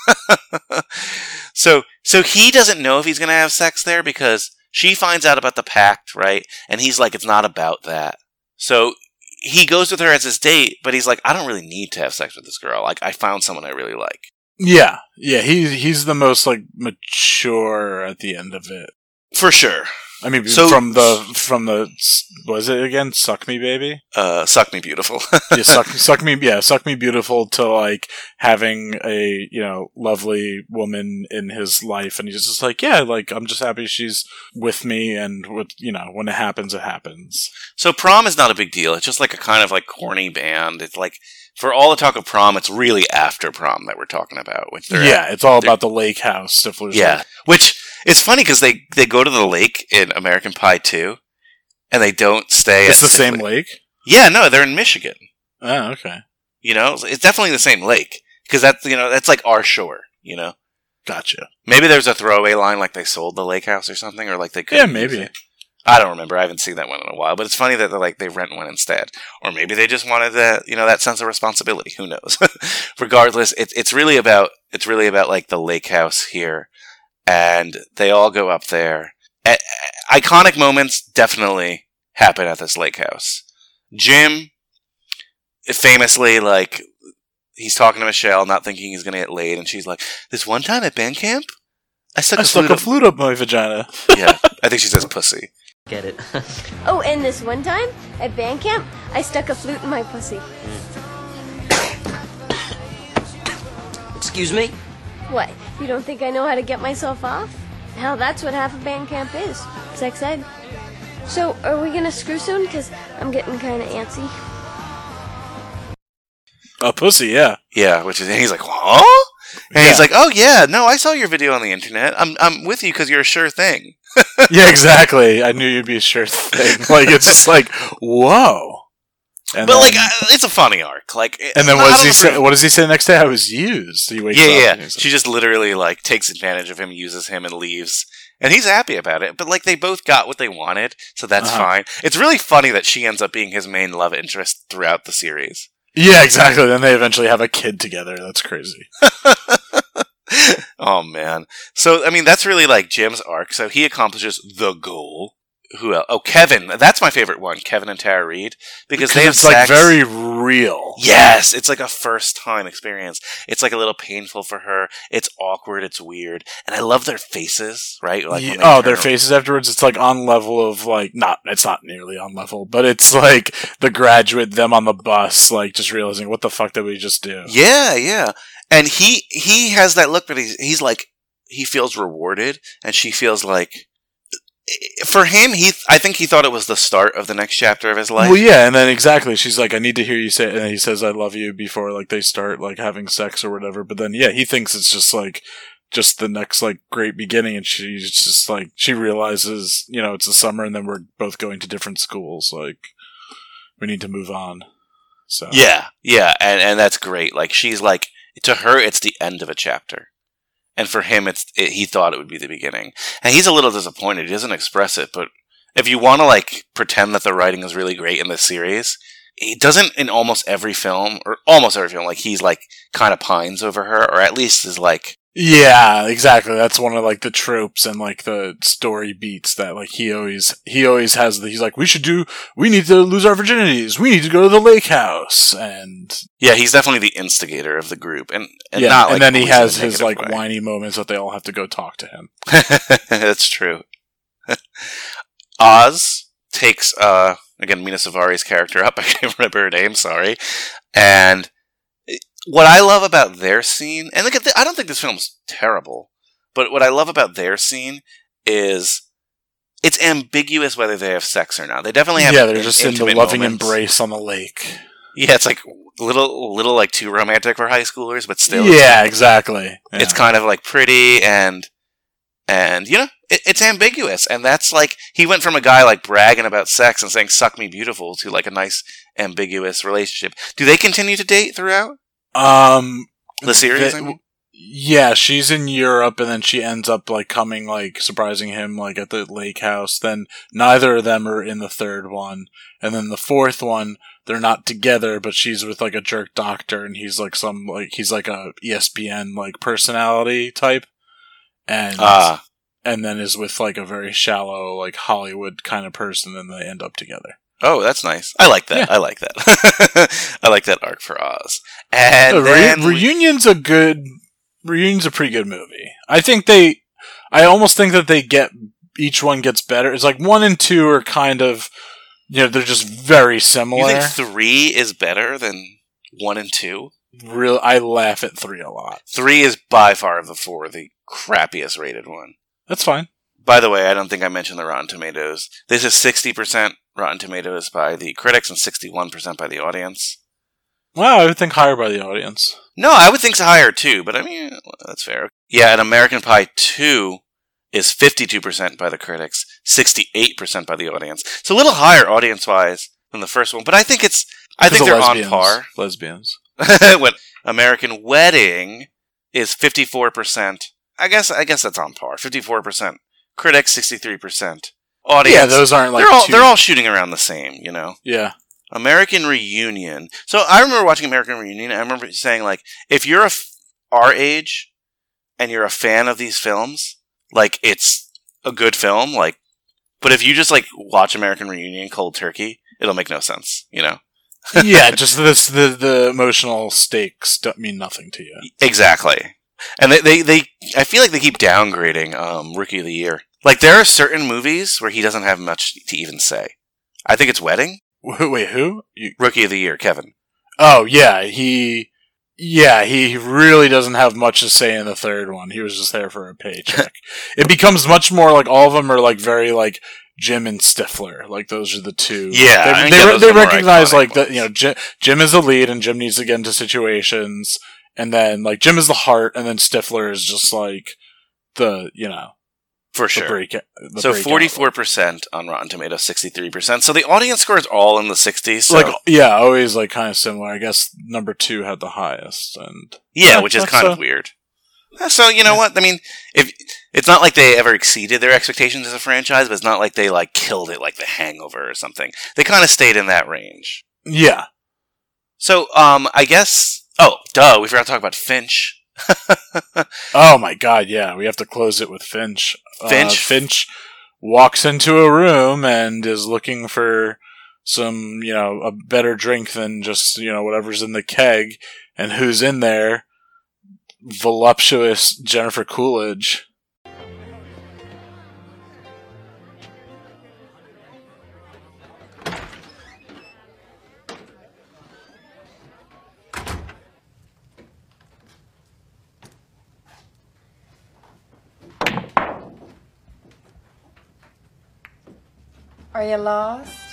so so he doesn't know if he's gonna have sex there because she finds out about the pact, right? And he's like, it's not about that. So he goes with her as his date, but he's like, I don't really need to have sex with this girl. Like, I found someone I really like. Yeah, yeah. He's he's the most like mature at the end of it. For sure. I mean, So- from the from the what was it again? Suck Me Baby. Uh, Suck Me Beautiful. yeah, suck, suck me, yeah, suck me beautiful to like having a you know lovely woman in his life, and he's just like, yeah, like I'm just happy she's with me, and with you know when it happens, it happens. So prom is not a big deal. It's just like a kind of like corny band. It's like, for all the talk of prom, it's really after prom that we're talking about. Which they're Yeah, at- it's all they're- about the lake house. Stifler's Yeah, like, which it's funny because they, they go to the lake in American Pie two, and they don't stay it's at the same Stifler- lake. Yeah, no, they're in Michigan. Oh, okay, You know, it's definitely the same lake because that's you know that's like our shore. You know, gotcha. maybe there's a throwaway line like they sold the lake house or something, or like they could. Yeah, maybe. I don't remember. I haven't seen that one in a while. But it's funny that they're like they rent one instead, or maybe they just wanted that, you know, that sense of responsibility. Who knows? Regardless, it's it's really about it's really about like the lake house here, and they all go up there. A- iconic moments definitely happen at this lake house. Jim, famously, like he's talking to Michelle, not thinking he's going to get laid, and she's like, "This one time at band camp, I stuck, I a, stuck flute a up- flute up my vagina." Yeah, I think she says pussy. Get it. Oh, and this one time at band camp, I stuck a flute in my pussy. Excuse me? What? You don't think I know how to get myself off? Hell, that's what half of band camp is. Sex ed. So, are we gonna screw soon? Because I'm getting kind of antsy. A pussy, yeah. Yeah, which is, and he's like, huh? And he's like, oh yeah, no, I saw your video on the internet. I'm I'm with you because you're a sure thing. Yeah, exactly. I knew you'd be a sure thing. Like, it's just like, whoa. And but then, like, uh, it's a funny arc. Like, and then I what does don't he know say? if- What does he say next day? I was used. He wakes Yeah, up. yeah. and he's like, She just literally like takes advantage of him, uses him, and leaves. And he's happy about it. But like, they both got what they wanted, so that's Uh-huh. fine. It's really funny that she ends up being his main love interest throughout the series. Yeah, exactly. Then they eventually have a kid together. That's crazy. Oh man. So I mean, that's really like Jim's arc. So he accomplishes the goal. Who else? Oh, Kevin. That's my favorite one. Kevin and Tara Reid, because they have it's like sex. very real. Yes, it's like a first time experience. It's like a little painful for her. It's awkward. It's weird, and I love their faces. Right? Like Yeah, when they oh, turn their around. faces afterwards. It's like on level of like not. It's not nearly on level, but it's like The Graduate, them on the bus, like just realizing what the fuck did we just do? Yeah, yeah. And he he has that look, but he's he's like he feels rewarded, and she feels like. For him, he I think he thought it was the start of the next chapter of his life. Well, yeah, and then exactly, she's like, "I need to hear you say," and he says, "I love you" before like they start like having sex or whatever. But then, yeah, he thinks it's just like just the next like great beginning, and she's just like she realizes, you know, it's the summer, and then we're both going to different schools. Like we need to move on. So Yeah, yeah, and and that's great. Like she's like to her, it's the end of a chapter. And for him, it's it, he thought it would be the beginning, and he's a little disappointed. He doesn't express it, but if you want to like pretend that the writing is really great in this series, he doesn't in almost every film, or almost every film. Like he's like kind of pines over her, or at least is like Yeah, exactly. That's one of like the tropes and like the story beats that like he always he always has. The, he's like, we should do. We need to lose our virginities. We need to go to the lake house. And yeah, he's definitely the instigator of the group, and and yeah, not like and then he always in a has his negative like way. whiny moments that they all have to go talk to him. That's true. Oz takes uh again Mina Savari's character up. I can't remember her name. Sorry, and. What I love about their scene, and look at the, I don't think this film's terrible, but what I love about their scene is it's ambiguous whether they have sex or not. They definitely have Yeah, they're just in the intimate loving moments. embrace on the lake. Yeah, it's like little, little like too romantic for high schoolers, but still, Yeah, exactly. It's kind of like pretty and and you know it, it's ambiguous, and that's like he went from a guy like bragging about sex and saying "suck me beautiful" to like a nice ambiguous relationship. Do they continue to date throughout? Um, The series, the- I mean? yeah, she's in Europe, and then she ends up like coming, like surprising him, like at the lake house. Then neither of them are in the third one, and then the fourth one, they're not together, but she's with like a jerk doctor, and he's like some like he's like a E S P N like personality type, and Ah. and then is with like a very shallow like Hollywood kind of person, and they end up together. Oh, that's nice. I like that. Yeah. I like that. I like that arc for Oz. And Uh, Re- then Reunion's a good. Reunion's a pretty good movie. I think they. I almost think that they get each one gets better. It's like one and two are kind of, you know, they're just very you similar. think three is better than one and two? Real, I laugh at three a lot. Three is by far of the four the crappiest rated one. That's fine. By the way, I don't think I mentioned the Rotten Tomatoes. This is sixty percent Rotten Tomatoes by the critics and sixty-one percent by the audience. Wow, I would think higher by the audience. No, I would think so higher too, but I mean, that's fair. Yeah, and American Pie two is fifty-two percent by the critics, sixty-eight percent by the audience. It's a little higher audience-wise than the first one, but I think it's, I think Because they're of on lesbians. par. Lesbians. When American Wedding is fifty-four percent. I guess, I guess that's on par. fifty-four percent critics, sixty-three percent audience. Yeah, those aren't like they're all two- they're all shooting around the same, you know. Yeah. American Reunion. So I remember watching American Reunion. And I remember saying like, if you're a f- our age and you're a fan of these films, like it's a good film. Like, but if you just like watch American Reunion cold turkey, it'll make no sense, you know. Yeah, just this the the emotional stakes don't mean nothing to you. Exactly. And they, they, they I feel like they keep downgrading um, Rookie of the Year. Like, there are certain movies where he doesn't have much to even say. I think it's Wedding. Wait, who? You... Rookie of the Year, Kevin. Oh, yeah, he... Yeah, he really doesn't have much to say in the third one. He was just there for a paycheck. It becomes much more like all of them are like very like Jim and Stifler. Like those are the two. Yeah, they, I think they, those they are the more recognize iconic like ones. that. You know, Jim, Jim is the lead, and Jim needs to get into situations, and then like Jim is the heart, and then Stifler is just like the you know For the sure. break. The So breakout. forty-four percent on Rotten Tomatoes, sixty-three percent. So the audience score is all in the sixties. So. Like yeah, always like kind of similar. I guess number two had the highest, and Yeah, which is that's kind a- of weird. So, you know what? I mean, if it's not like they ever exceeded their expectations as a franchise, but it's not like they like killed it like The Hangover or something. They kind of stayed in that range. Yeah. So, um, I guess. Oh, duh! We forgot to talk about Finch. Oh my god, yeah, we have to close it with Finch. Finch? Uh, Finch walks into a room and is looking for some, you know, a better drink than just, you know, whatever's in the keg. And who's in there? Voluptuous Jennifer Coolidge. Are you lost?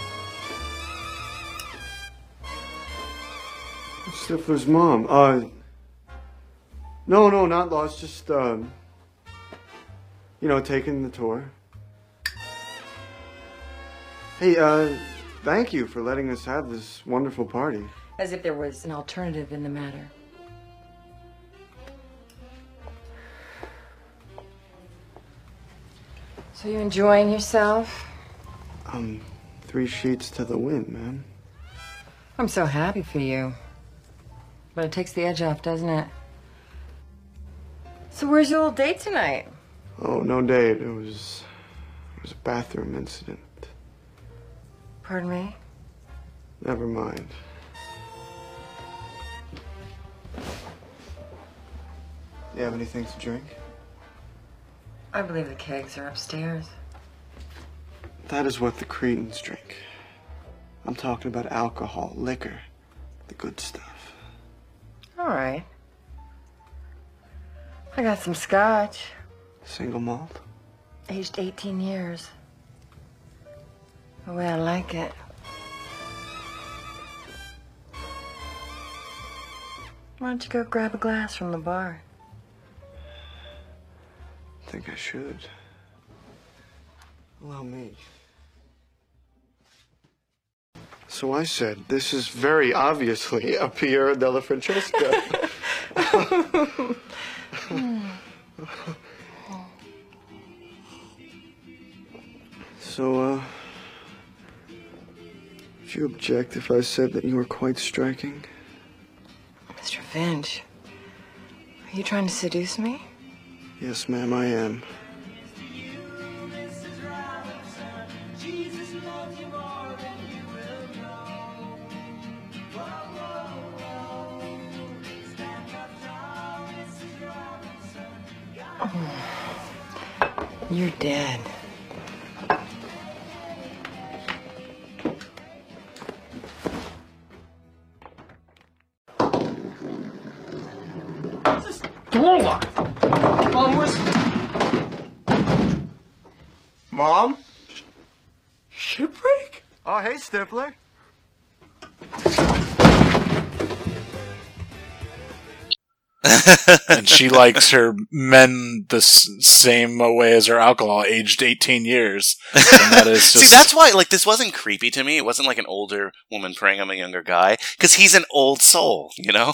Stifler's mom. Uh, no, no, not lost. Just, um, you know, taking the tour. Hey, uh, thank you for letting us have this wonderful party. As if there was an alternative in the matter. So you enjoying yourself? Um, three sheets to the wind, man. I'm so happy for you. But it takes the edge off, doesn't it? So where's your little date tonight? Oh, no date. It was, it was a bathroom incident. Pardon me? Never mind. You have anything to drink? I believe the kegs are upstairs. That is what the Cretans drink. I'm talking about alcohol, liquor, the good stuff. All right. I got some scotch. Single malt? Aged eighteen years. The way I like it. Why don't you go grab a glass from the bar? I think I should. Allow me. So I said, this is very obviously a Piero della Francesca. So, uh, would you object if I said that you were quite striking? Mister Finch, are you trying to seduce me? Yes, ma'am, I am. You're dead. Door locked. Mom, where's... Mom? Shipwreck? Oh, hey, Stifler. And she likes her men the s- same way as her alcohol, aged eighteen years. And that is just... See, that's why, like, this wasn't creepy to me. It wasn't like an older woman preying on a younger guy. Because he's an old soul, you know?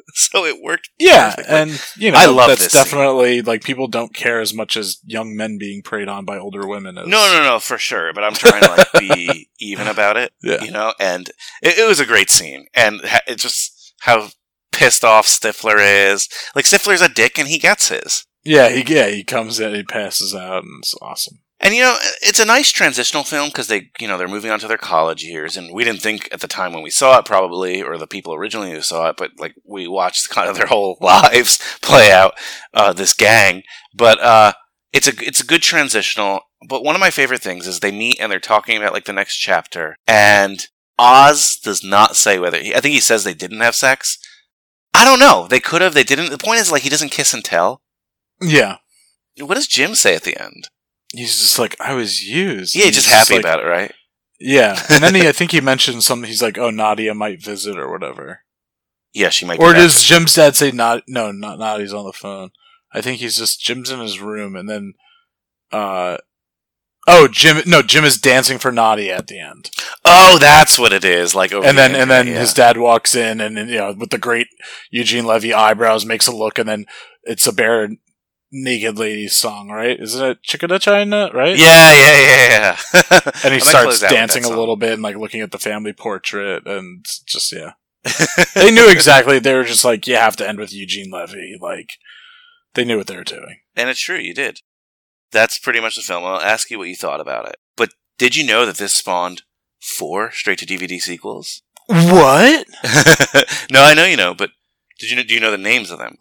so it worked. Yeah, perfectly. and you know, I love that's this scene. definitely like people don't care as much as young men being preyed on by older women. As... No, no, no, for sure. But I'm trying to like be even about it. Yeah. You know, and it, it was a great scene, and ha- it just how pissed off Stifler is. Like Stifler's a dick, and he gets his. Yeah, he yeah he comes in, he passes out, and it's awesome. And you know, it's a nice transitional film because they, you know, they're moving on to their college years, and we didn't think at the time when we saw it, probably, or the people originally who saw it, but like we watched kind of their whole lives play out. Uh, this gang, but uh, it's a it's a good transitional. But one of my favorite things is they meet and they're talking about like the next chapter, and Oz does not say whether he, I think he says they didn't have sex. I don't know. They could have. They didn't. The point is like he doesn't kiss and tell. Yeah. What does Jim say at the end? He's just like, I was used. Yeah, he's just happy like, about it, right? Yeah, and then he, I think he mentioned something. He's like, "Oh, Nadia might visit or whatever." Yeah, she might. Or be does back. Jim's dad say not? No, not Nadia's on the phone. I think he's just Jim's in his room, and then, uh, oh, Jim. No, Jim is dancing for Nadia at the end. Oh, that's what it is. Like, over and the then and then internet, yeah. his dad walks in, and, and you know, with the great Eugene Levy eyebrows, makes a look, and then it's a bare naked ladies song, right? Isn't it Chickada China, right? Yeah, yeah, yeah, yeah. And he I might starts close out with dancing that a song. little bit and like looking at the family portrait and just, yeah. They knew exactly. They were just like, you have to end with Eugene Levy. Like, they knew what they were doing. And it's true, you did. That's pretty much the film. I'll ask you what you thought about it. But did you know that this spawned four straight-to-D V D sequels? What? No, I know you know, but did you know, do you know the names of them?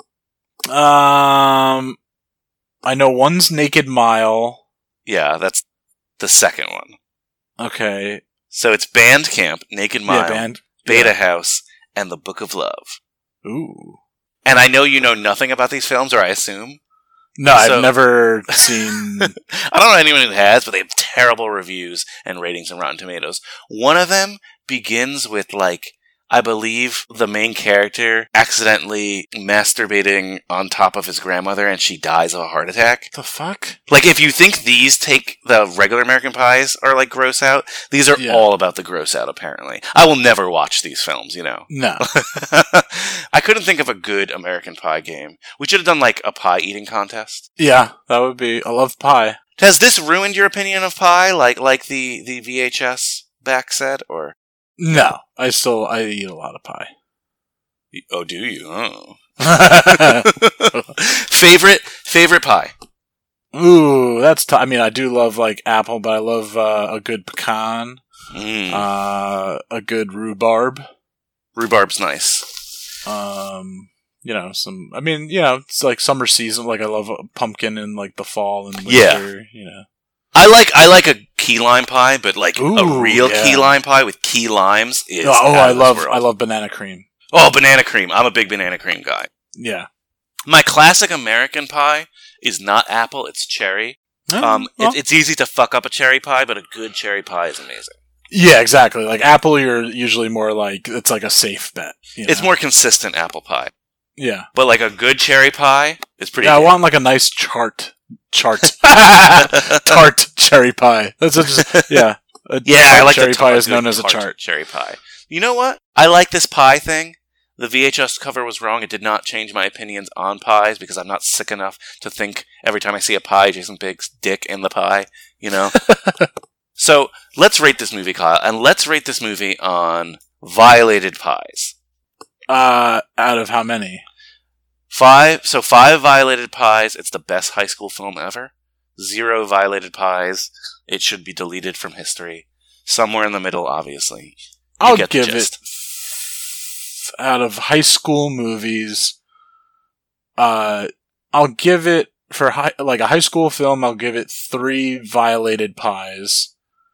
Um, I know one's Naked Mile. Yeah, that's the second one. Okay. So it's Bandcamp, Naked Mile, Yeah, Band- Beta yeah. House, and The Book of Love. Ooh. And I know you know nothing about these films, or I assume. No, So- I've never seen. I don't know anyone who has, but they have terrible reviews and ratings on Rotten Tomatoes. One of them begins with, like, I believe the main character accidentally masturbating on top of his grandmother and she dies of a heart attack. The fuck? Like, if you think these take the regular American Pies are, like, gross out, these are Yeah. all about the gross out, apparently. I will never watch these films, you know. No. I couldn't think of a good American Pie game. We should have done, like, a pie eating contest. Yeah, that would be. I love pie. Has this ruined your opinion of pie, like like the, the V H S back set, or? No, I still I eat a lot of pie. Oh, do you? Oh. favorite favorite pie? Ooh, that's. T- I mean, I do love like apple, but I love uh, a good pecan, Mm. uh, a good rhubarb. Rhubarb's nice. Um, you know, some. I mean, you know, it's like summer season. Like I love a pumpkin in like the fall and winter. Yeah. You know. I like I like a key lime pie, but like a Ooh, real yeah. key lime pie with key limes is. Oh, oh, out I of this love world. I love banana cream. Oh, banana cream! I'm a big banana cream guy. Yeah. My classic American pie is not apple; it's cherry. Oh, um, well. it, it's easy to fuck up a cherry pie, but a good cherry pie is amazing. Yeah, exactly. Like apple, you're usually more like it's like a safe bet. you It's know? more consistent apple pie. Yeah. But like a good cherry pie is pretty Yeah, I good. want like a nice chart, chart, tart cherry pie. That's a just yeah. A Yeah, I tart like cherry the pie tart- is known good as a tart chart. cherry pie. You know what? I like this pie thing. The V H S cover was wrong. It did not change my opinions on pies because I'm not sick enough to think every time I see a pie, Jason Biggs' dick in the pie. You know. So let's rate this movie, Kyle, and let's rate this movie on violated pies. Uh, out of how many? Five. So five violated pies. It's the best high school film ever. Zero violated pies. It should be deleted from history. Somewhere in the middle, obviously. You I'll get the give gist. it out of high school movies. Uh, I'll give it for high, like a high school film. I'll give it three violated pies.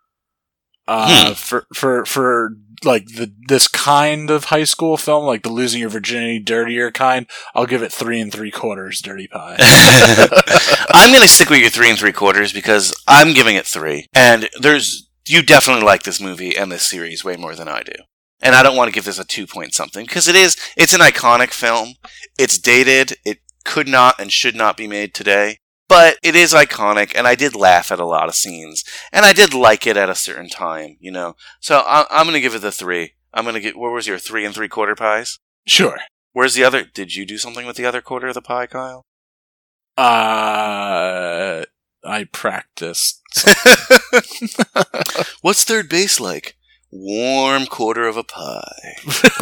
Uh, Hmm. for for for like the this kind of high school film, like the Losing Your Virginity, dirtier kind, I'll give it three and three quarters dirty pie. I'm going to stick with your three and three quarters because I'm giving it three. And there's, you definitely like this movie and this series way more than I do. And I don't want to give this a two point something because it is, it's an iconic film. It's dated. It could not and should not be made today. But it is iconic, and I did laugh at a lot of scenes, and I did like it at a certain time, you know. So I, I'm going to give it the three. I'm going to get. What was your three and three quarter pies? Sure. Where's the other? Did you do something with the other quarter of the pie, Kyle? Uh, I practiced. What's third base like? Warm quarter of a pie.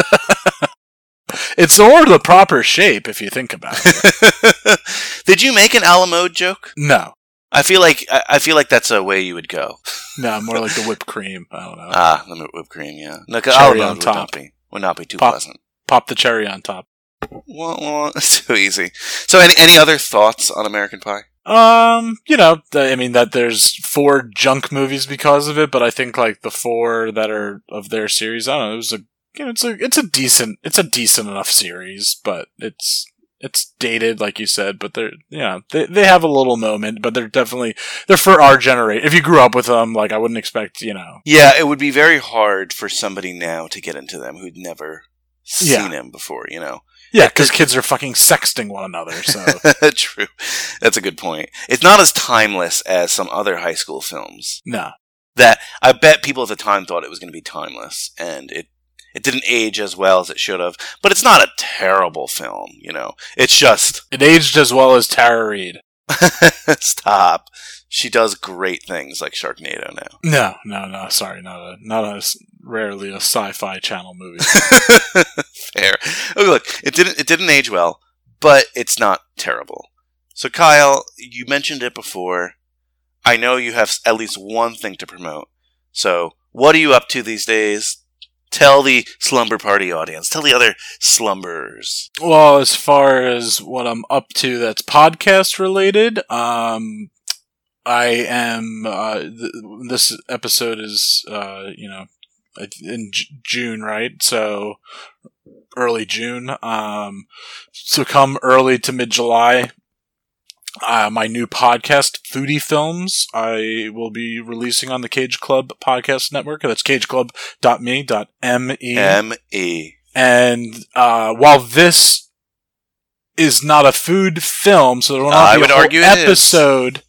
It's sort of the proper shape if you think about it. Did you make an a la mode joke? No. I feel like I I feel like that's a way you would go. No, more like the whipped cream. I don't know. Ah, the whipped cream, yeah. No, Cherry a la on mode top. would not be, would not be too Pop, pleasant. Pop the cherry on top. Well, well, it's too easy. So, any any other thoughts on American Pie? Um, you know, th- I mean that there's four junk movies because of it, but I think like the four that are of their series, I don't know, it was a you know, it's a it's a decent it's a decent enough series, but it's it's dated, like you said, but they're you know they they have a little moment, but they're definitely they're for our generation. If you grew up with them, like I wouldn't expect you know. Yeah, it would be very hard for somebody now to get into them who'd never seen Yeah. him before. You know. Yeah, because kids are fucking sexting one another. So True, that's a good point. It's not as timeless as some other high school films. no, That I bet people at the time thought it was going to be timeless, and it it didn't age as well as it should have. But it's not a terrible film, you know. It's just it aged as well as Tara Reid. stop. She does great things like Sharknado now. No, no, no. Sorry, not a not a s- rarely a sci-fi channel movie. Fair. Oh, look, it didn't it didn't age well, but it's not terrible. So Kyle, you mentioned it before. I know you have at least one thing to promote. So what are you up to these days? Tell the slumber party audience. Tell the other slumberers. Well, as far as what I'm up to that's podcast related, um, I am, uh, th- this episode is, uh, you know, in J- June, right? So, early June. Um, so come early to mid-July, uh, my new podcast, Foodie Films, I will be releasing on the Cage Club Podcast Network. That's cageclub dot me dot M E. M E. And, uh, while this is not a food film, so there will Uh, not I be would a whole argue it is. episode.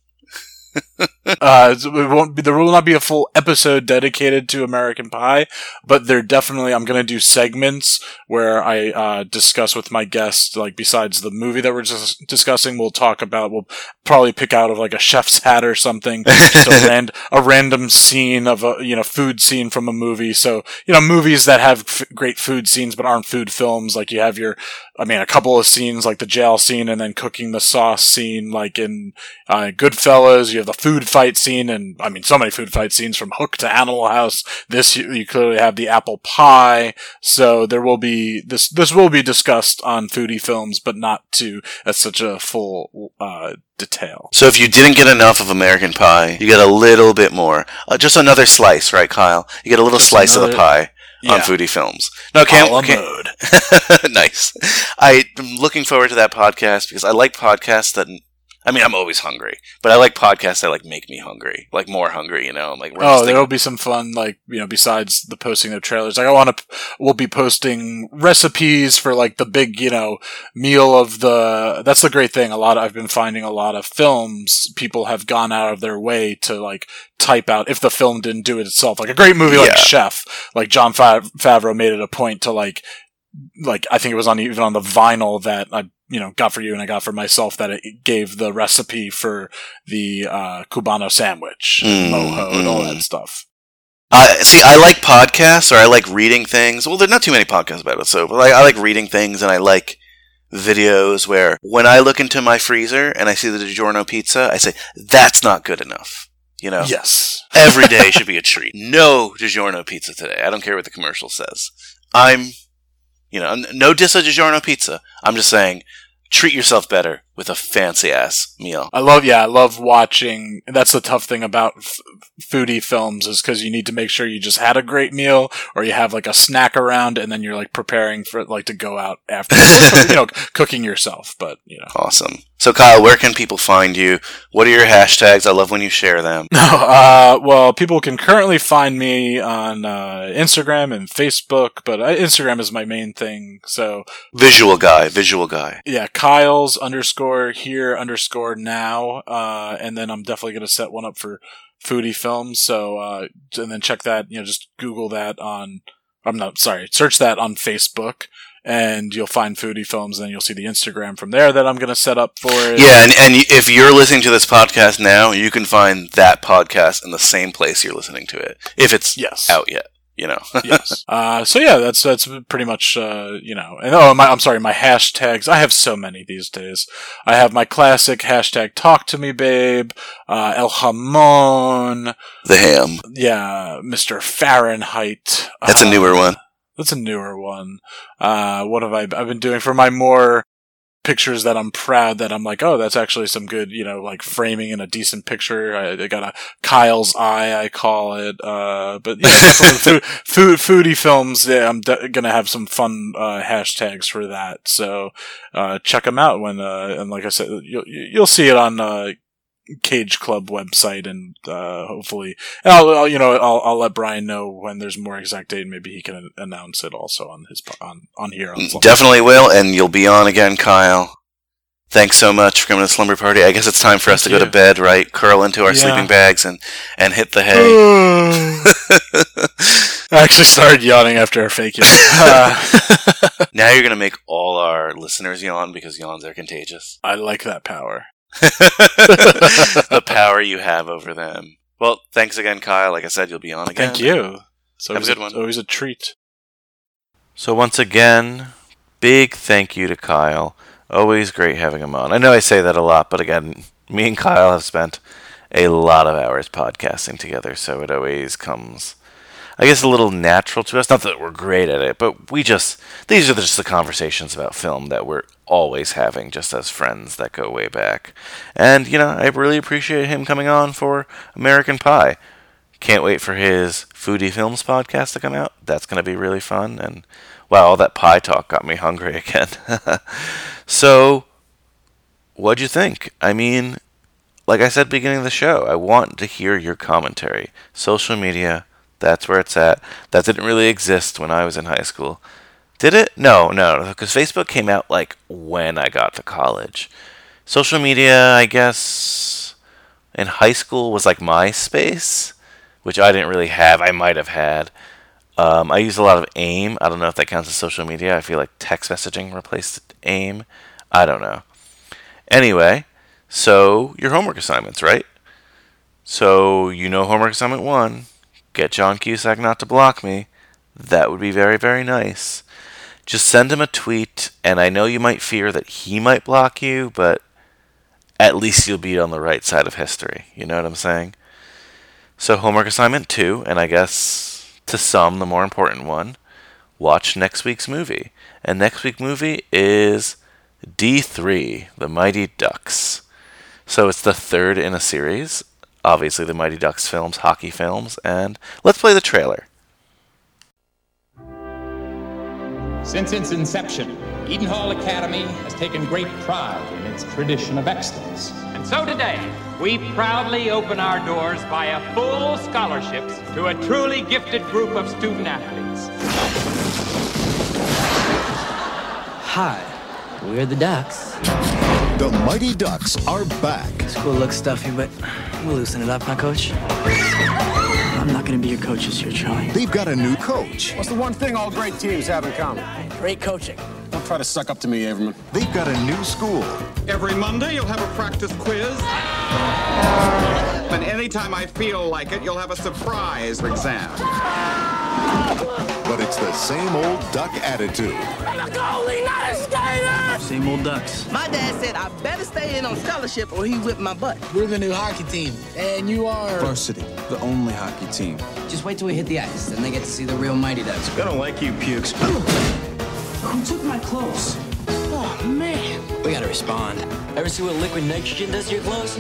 uh, it won't be, there will not be a full episode dedicated to American Pie, but there definitely, I'm going to do segments where I, uh, discuss with my guests, like, besides the movie that we're just discussing, we'll talk about, we'll probably pick out of, like, a chef's hat or something, just a, ran- a random scene of a, you know, food scene from a movie. So, you know, movies that have f- great food scenes but aren't food films, like you have your, I mean, a couple of scenes, like the jail scene and then cooking the sauce scene, like in, uh, Goodfellas. You have the food fight scene, and I mean, so many food fight scenes from Hook to Animal House. This, you, you clearly have the apple pie. So there will be, this, this will be discussed on Foodie Films, but not to, at such a full, uh, detail. So if you didn't get enough of American Pie, you get a little bit more. Uh, just another slice, right, Kyle? You get a little Just slice of another- the pie on yeah. Foodie Films. No, can't, A la can't mode. Nice. I'm looking forward to that podcast because I like podcasts that. I mean, I'm always hungry, but I like podcasts that like make me hungry, like more hungry. You know, I'm like, we're just Oh, thinking- there'll be some fun, like, you know, besides the posting of trailers. Like, I want to, we'll be posting recipes for, like, the big, you know, meal of the, that's the great thing. A lot of, I've been finding a lot of films, people have gone out of their way to, like, type out, if the film didn't do it itself. Like, a great movie like Yeah. Chef, like, Jon Fav- Favreau made it a point to, like, like, I think it was on, even on the vinyl that I, you know, got for you and I got for myself, that it gave the recipe for the, uh, Cubano sandwich, Mm, mojo, and all mm. that stuff. Uh, see, I like podcasts, or I like reading things. Well, there are not too many podcasts about it, so but I, I like reading things, and I like videos where when I look into my freezer and I see the DiGiorno pizza, I say, that's not good enough. You know? Yes. Every day should be a treat. No DiGiorno pizza today. I don't care what the commercial says. I'm, you know, no diss of DiGiorno pizza. I'm just saying, treat yourself better with a fancy-ass meal. I love, yeah, I love watching. That's the tough thing about f- foodie films, is because you need to make sure you just had a great meal, or you have like a snack around, and then you're like preparing for like to go out after, you know, cooking yourself. But you know, Awesome. So, Kyle, where can people find you? What are your hashtags? I love when you share them. no, uh, well, people can currently find me on uh, Instagram and Facebook, but uh, Instagram is my main thing. So, Visual guy, visual guy. yeah, Kyle's underscore here underscore now, uh, and then I'm definitely going to set one up for Foodie Films. So, uh, and then check that, you know, just Google that on, I'm not, sorry, search that on Facebook, and you'll find Foodie Films, and then you'll see the Instagram from there that I'm going to set up for it. Yeah, and, and if you're listening to this podcast now, you can find that podcast in the same place you're listening to it, if it's yes. out yet. You know. Yes. Uh, so yeah, that's that's pretty much uh, you know. And oh, my, I'm sorry, my hashtags. I have so many these days. I have my classic hashtag Talk to Me Babe, uh, El Jamon, the ham. Yeah, Mister Fahrenheit. That's uh, a newer one. That's a newer one. Uh, what have I? I've been doing for my more pictures that I'm proud that I'm like, oh, that's actually some good, you know, like framing in a decent picture. I, I got a Kyle's Eye, I call it. Uh, but yeah, definitely food, food, Foodie Films. Yeah, I'm de- gonna have some fun uh, hashtags for that. So uh, check them out when. Uh, and like I said, you'll you'll see it on uh, Cage Club website, and uh, hopefully, and I'll, I'll you know I'll I'll let Brian know when there's more exact date. Maybe he can announce it also on his on on here. On Definitely will, and you'll be on again, Kyle. Thanks so much for coming to Slumber Party. I guess it's time for us Thank to go you. to bed, right? Curl into our yeah. sleeping bags and and hit the hay. I actually started yawning after our fake yawn. Uh, now you're gonna make all our listeners yawn because yawns are contagious. I like that power. The power you have over them. Well, thanks again, Kyle. Like I said, you'll be on again. Thank you. It's have a good a, one. Always a treat. So once again, big thank you to Kyle. Always great having him on. I know I say that a lot, but again, me and Kyle have spent a lot of hours podcasting together, so it always comes, I guess, a little natural to us. Not that we're great at it, but we just, these are just the conversations about film that we're always having just as friends that go way back. And, you know, I really appreciate him coming on for American Pie. Can't wait for his Foodie Films podcast to come out. That's going to be really fun. And, wow, all that pie talk got me hungry again. So, what'd you think? I mean, like I said beginning of the show, I want to hear your commentary. Social media, that's where it's at. That didn't really exist when I was in high school. Did it? No, no, because Facebook came out like when I got to college. Social media, I guess, in high school was like MySpace, which I didn't really have. I might have had. Um, I used a lot of AIM. I don't know if that counts as social media. I feel like text messaging replaced AIM. I don't know. Anyway, so your homework assignments, right? So you know homework assignment one. Get John Cusack not to block me. That would be very, very nice. Just send him a tweet, and I know you might fear that he might block you, but at least you'll be on the right side of history. You know what I'm saying? So homework assignment two, and I guess to some the more important one, watch next week's movie. And next week's movie is D three, The Mighty Ducks. So it's the third in a series. Obviously the Mighty Ducks films, hockey films, and let's play the trailer. Since its inception, Eden Hall Academy has taken great pride in its tradition of excellence. And so today, we proudly open our doors via full scholarships to a truly gifted group of student athletes. Hi, we're the Ducks. The Mighty Ducks are back. School looks stuffy, but we'll loosen it up, huh, Coach? I'm not going to be your coach this year, Charlie. They've got a new coach. What's the one thing all great teams have in common? Great coaching. Don't try to suck up to me, Averman. They've got a new school. Every Monday, you'll have a practice quiz. And anytime I feel like it, you'll have a surprise exam. But it's the same old Duck attitude. I'm a goalie, not a skater! Same old Ducks. My dad said I better stay in on scholarship or he whipped my butt. We're the new hockey team, and you are... Varsity, the only hockey team. Just wait till we hit the ice, then they get to see the real Mighty Ducks. I don't like you, Pukes. Who took my clothes? Oh, man. We gotta respond. Ever see what liquid nitrogen does to your clothes?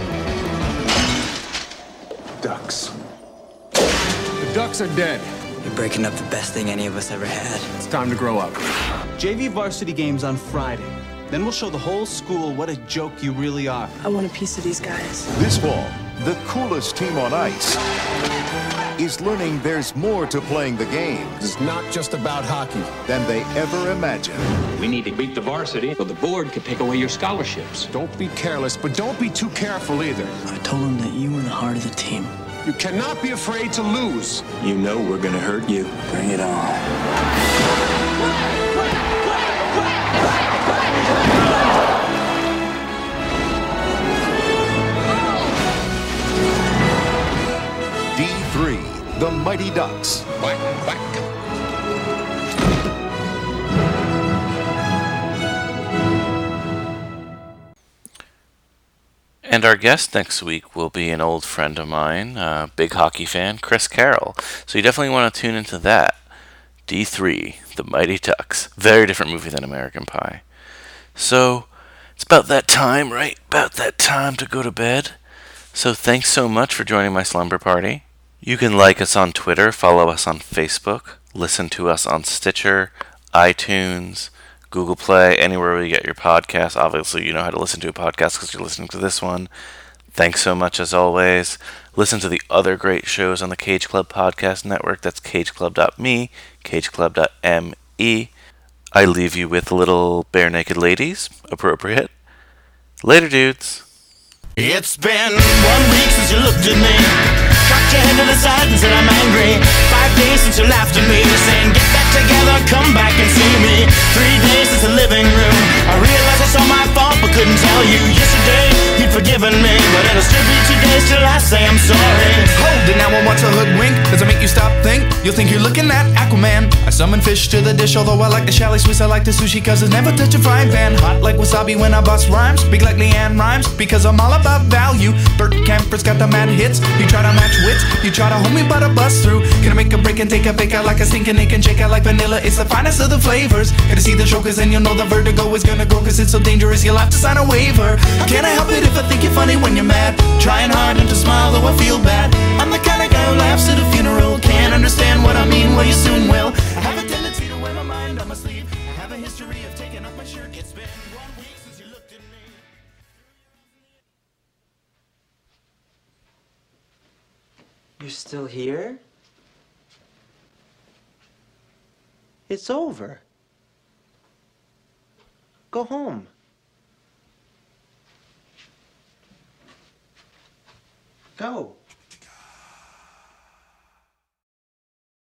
Ducks. The Ducks are dead. You're breaking up the best thing any of us ever had. It's time to grow up. J V varsity games on Friday. Then we'll show the whole school what a joke you really are. I want a piece of these guys. This fall, the coolest team on ice is learning there's more to playing the game. It's not just about hockey. Than they ever imagined. We need to beat the varsity so the board could take away your scholarships. Don't be careless, but don't be too careful either. I told them that you were the heart of the team. You cannot be afraid to lose. You know we're gonna hurt you. Bring it on. Mighty Ducks. Quack, quack. And our guest next week will be an old friend of mine, a big hockey fan, Chris Carroll. So you definitely want to tune into that. D three, The Mighty Ducks. Very different movie than American Pie. So it's about that time, right? About that time to go to bed. So thanks so much for joining my slumber party. You can like us on Twitter, follow us on Facebook, listen to us on Stitcher, iTunes, Google Play, anywhere where you get your podcasts. Obviously, you know how to listen to a podcast because you're listening to this one. Thanks so much, as always. Listen to the other great shows on the Cage Club Podcast Network. That's cage club dot me, cage club dot me. I leave you with little bare naked ladies. Appropriate. Later, dudes. It's been one week since you looked at me, cocked your head to the side and said I'm angry. Five days since you laughed at me, saying get back together, come back and see me. Three days since the living room, I realized it's all my fault but couldn't tell you. Yesterday you'd forgiven me, but it'll still be two days till I say I'm sorry. Hold it now, I want to hoodwink. Does it make you stop, think? You'll think you're looking at Aquaman. I summon fish to the dish, although I like the chalet Swiss, I like the sushi cause it's never touch a frying pan. Hot like wasabi when I bust rhymes, big like Leanne Rhymes, because I'm all about value. Bert Camper's got the mad hits. You try to match wits, you try to hold me but I bust through. Gonna make a break and take a pick out like a stinking Nick and shake out like vanilla. It's the finest of the flavors. Gotta see the show cause then you'll know the vertigo is gonna go cause it's so dangerous you'll have to sign a waiver. Can't I help it if I think you're funny when you're mad? Trying hard not to smile though I feel bad. I'm the kind of guy who laughs at a funeral. Can't understand what I mean, well you soon will. I have a tendency to wear my mind on my sleeve. I have a history of taking off my shirt. It's been one week since you looked at me. You're still here? It's over. Go home. Go.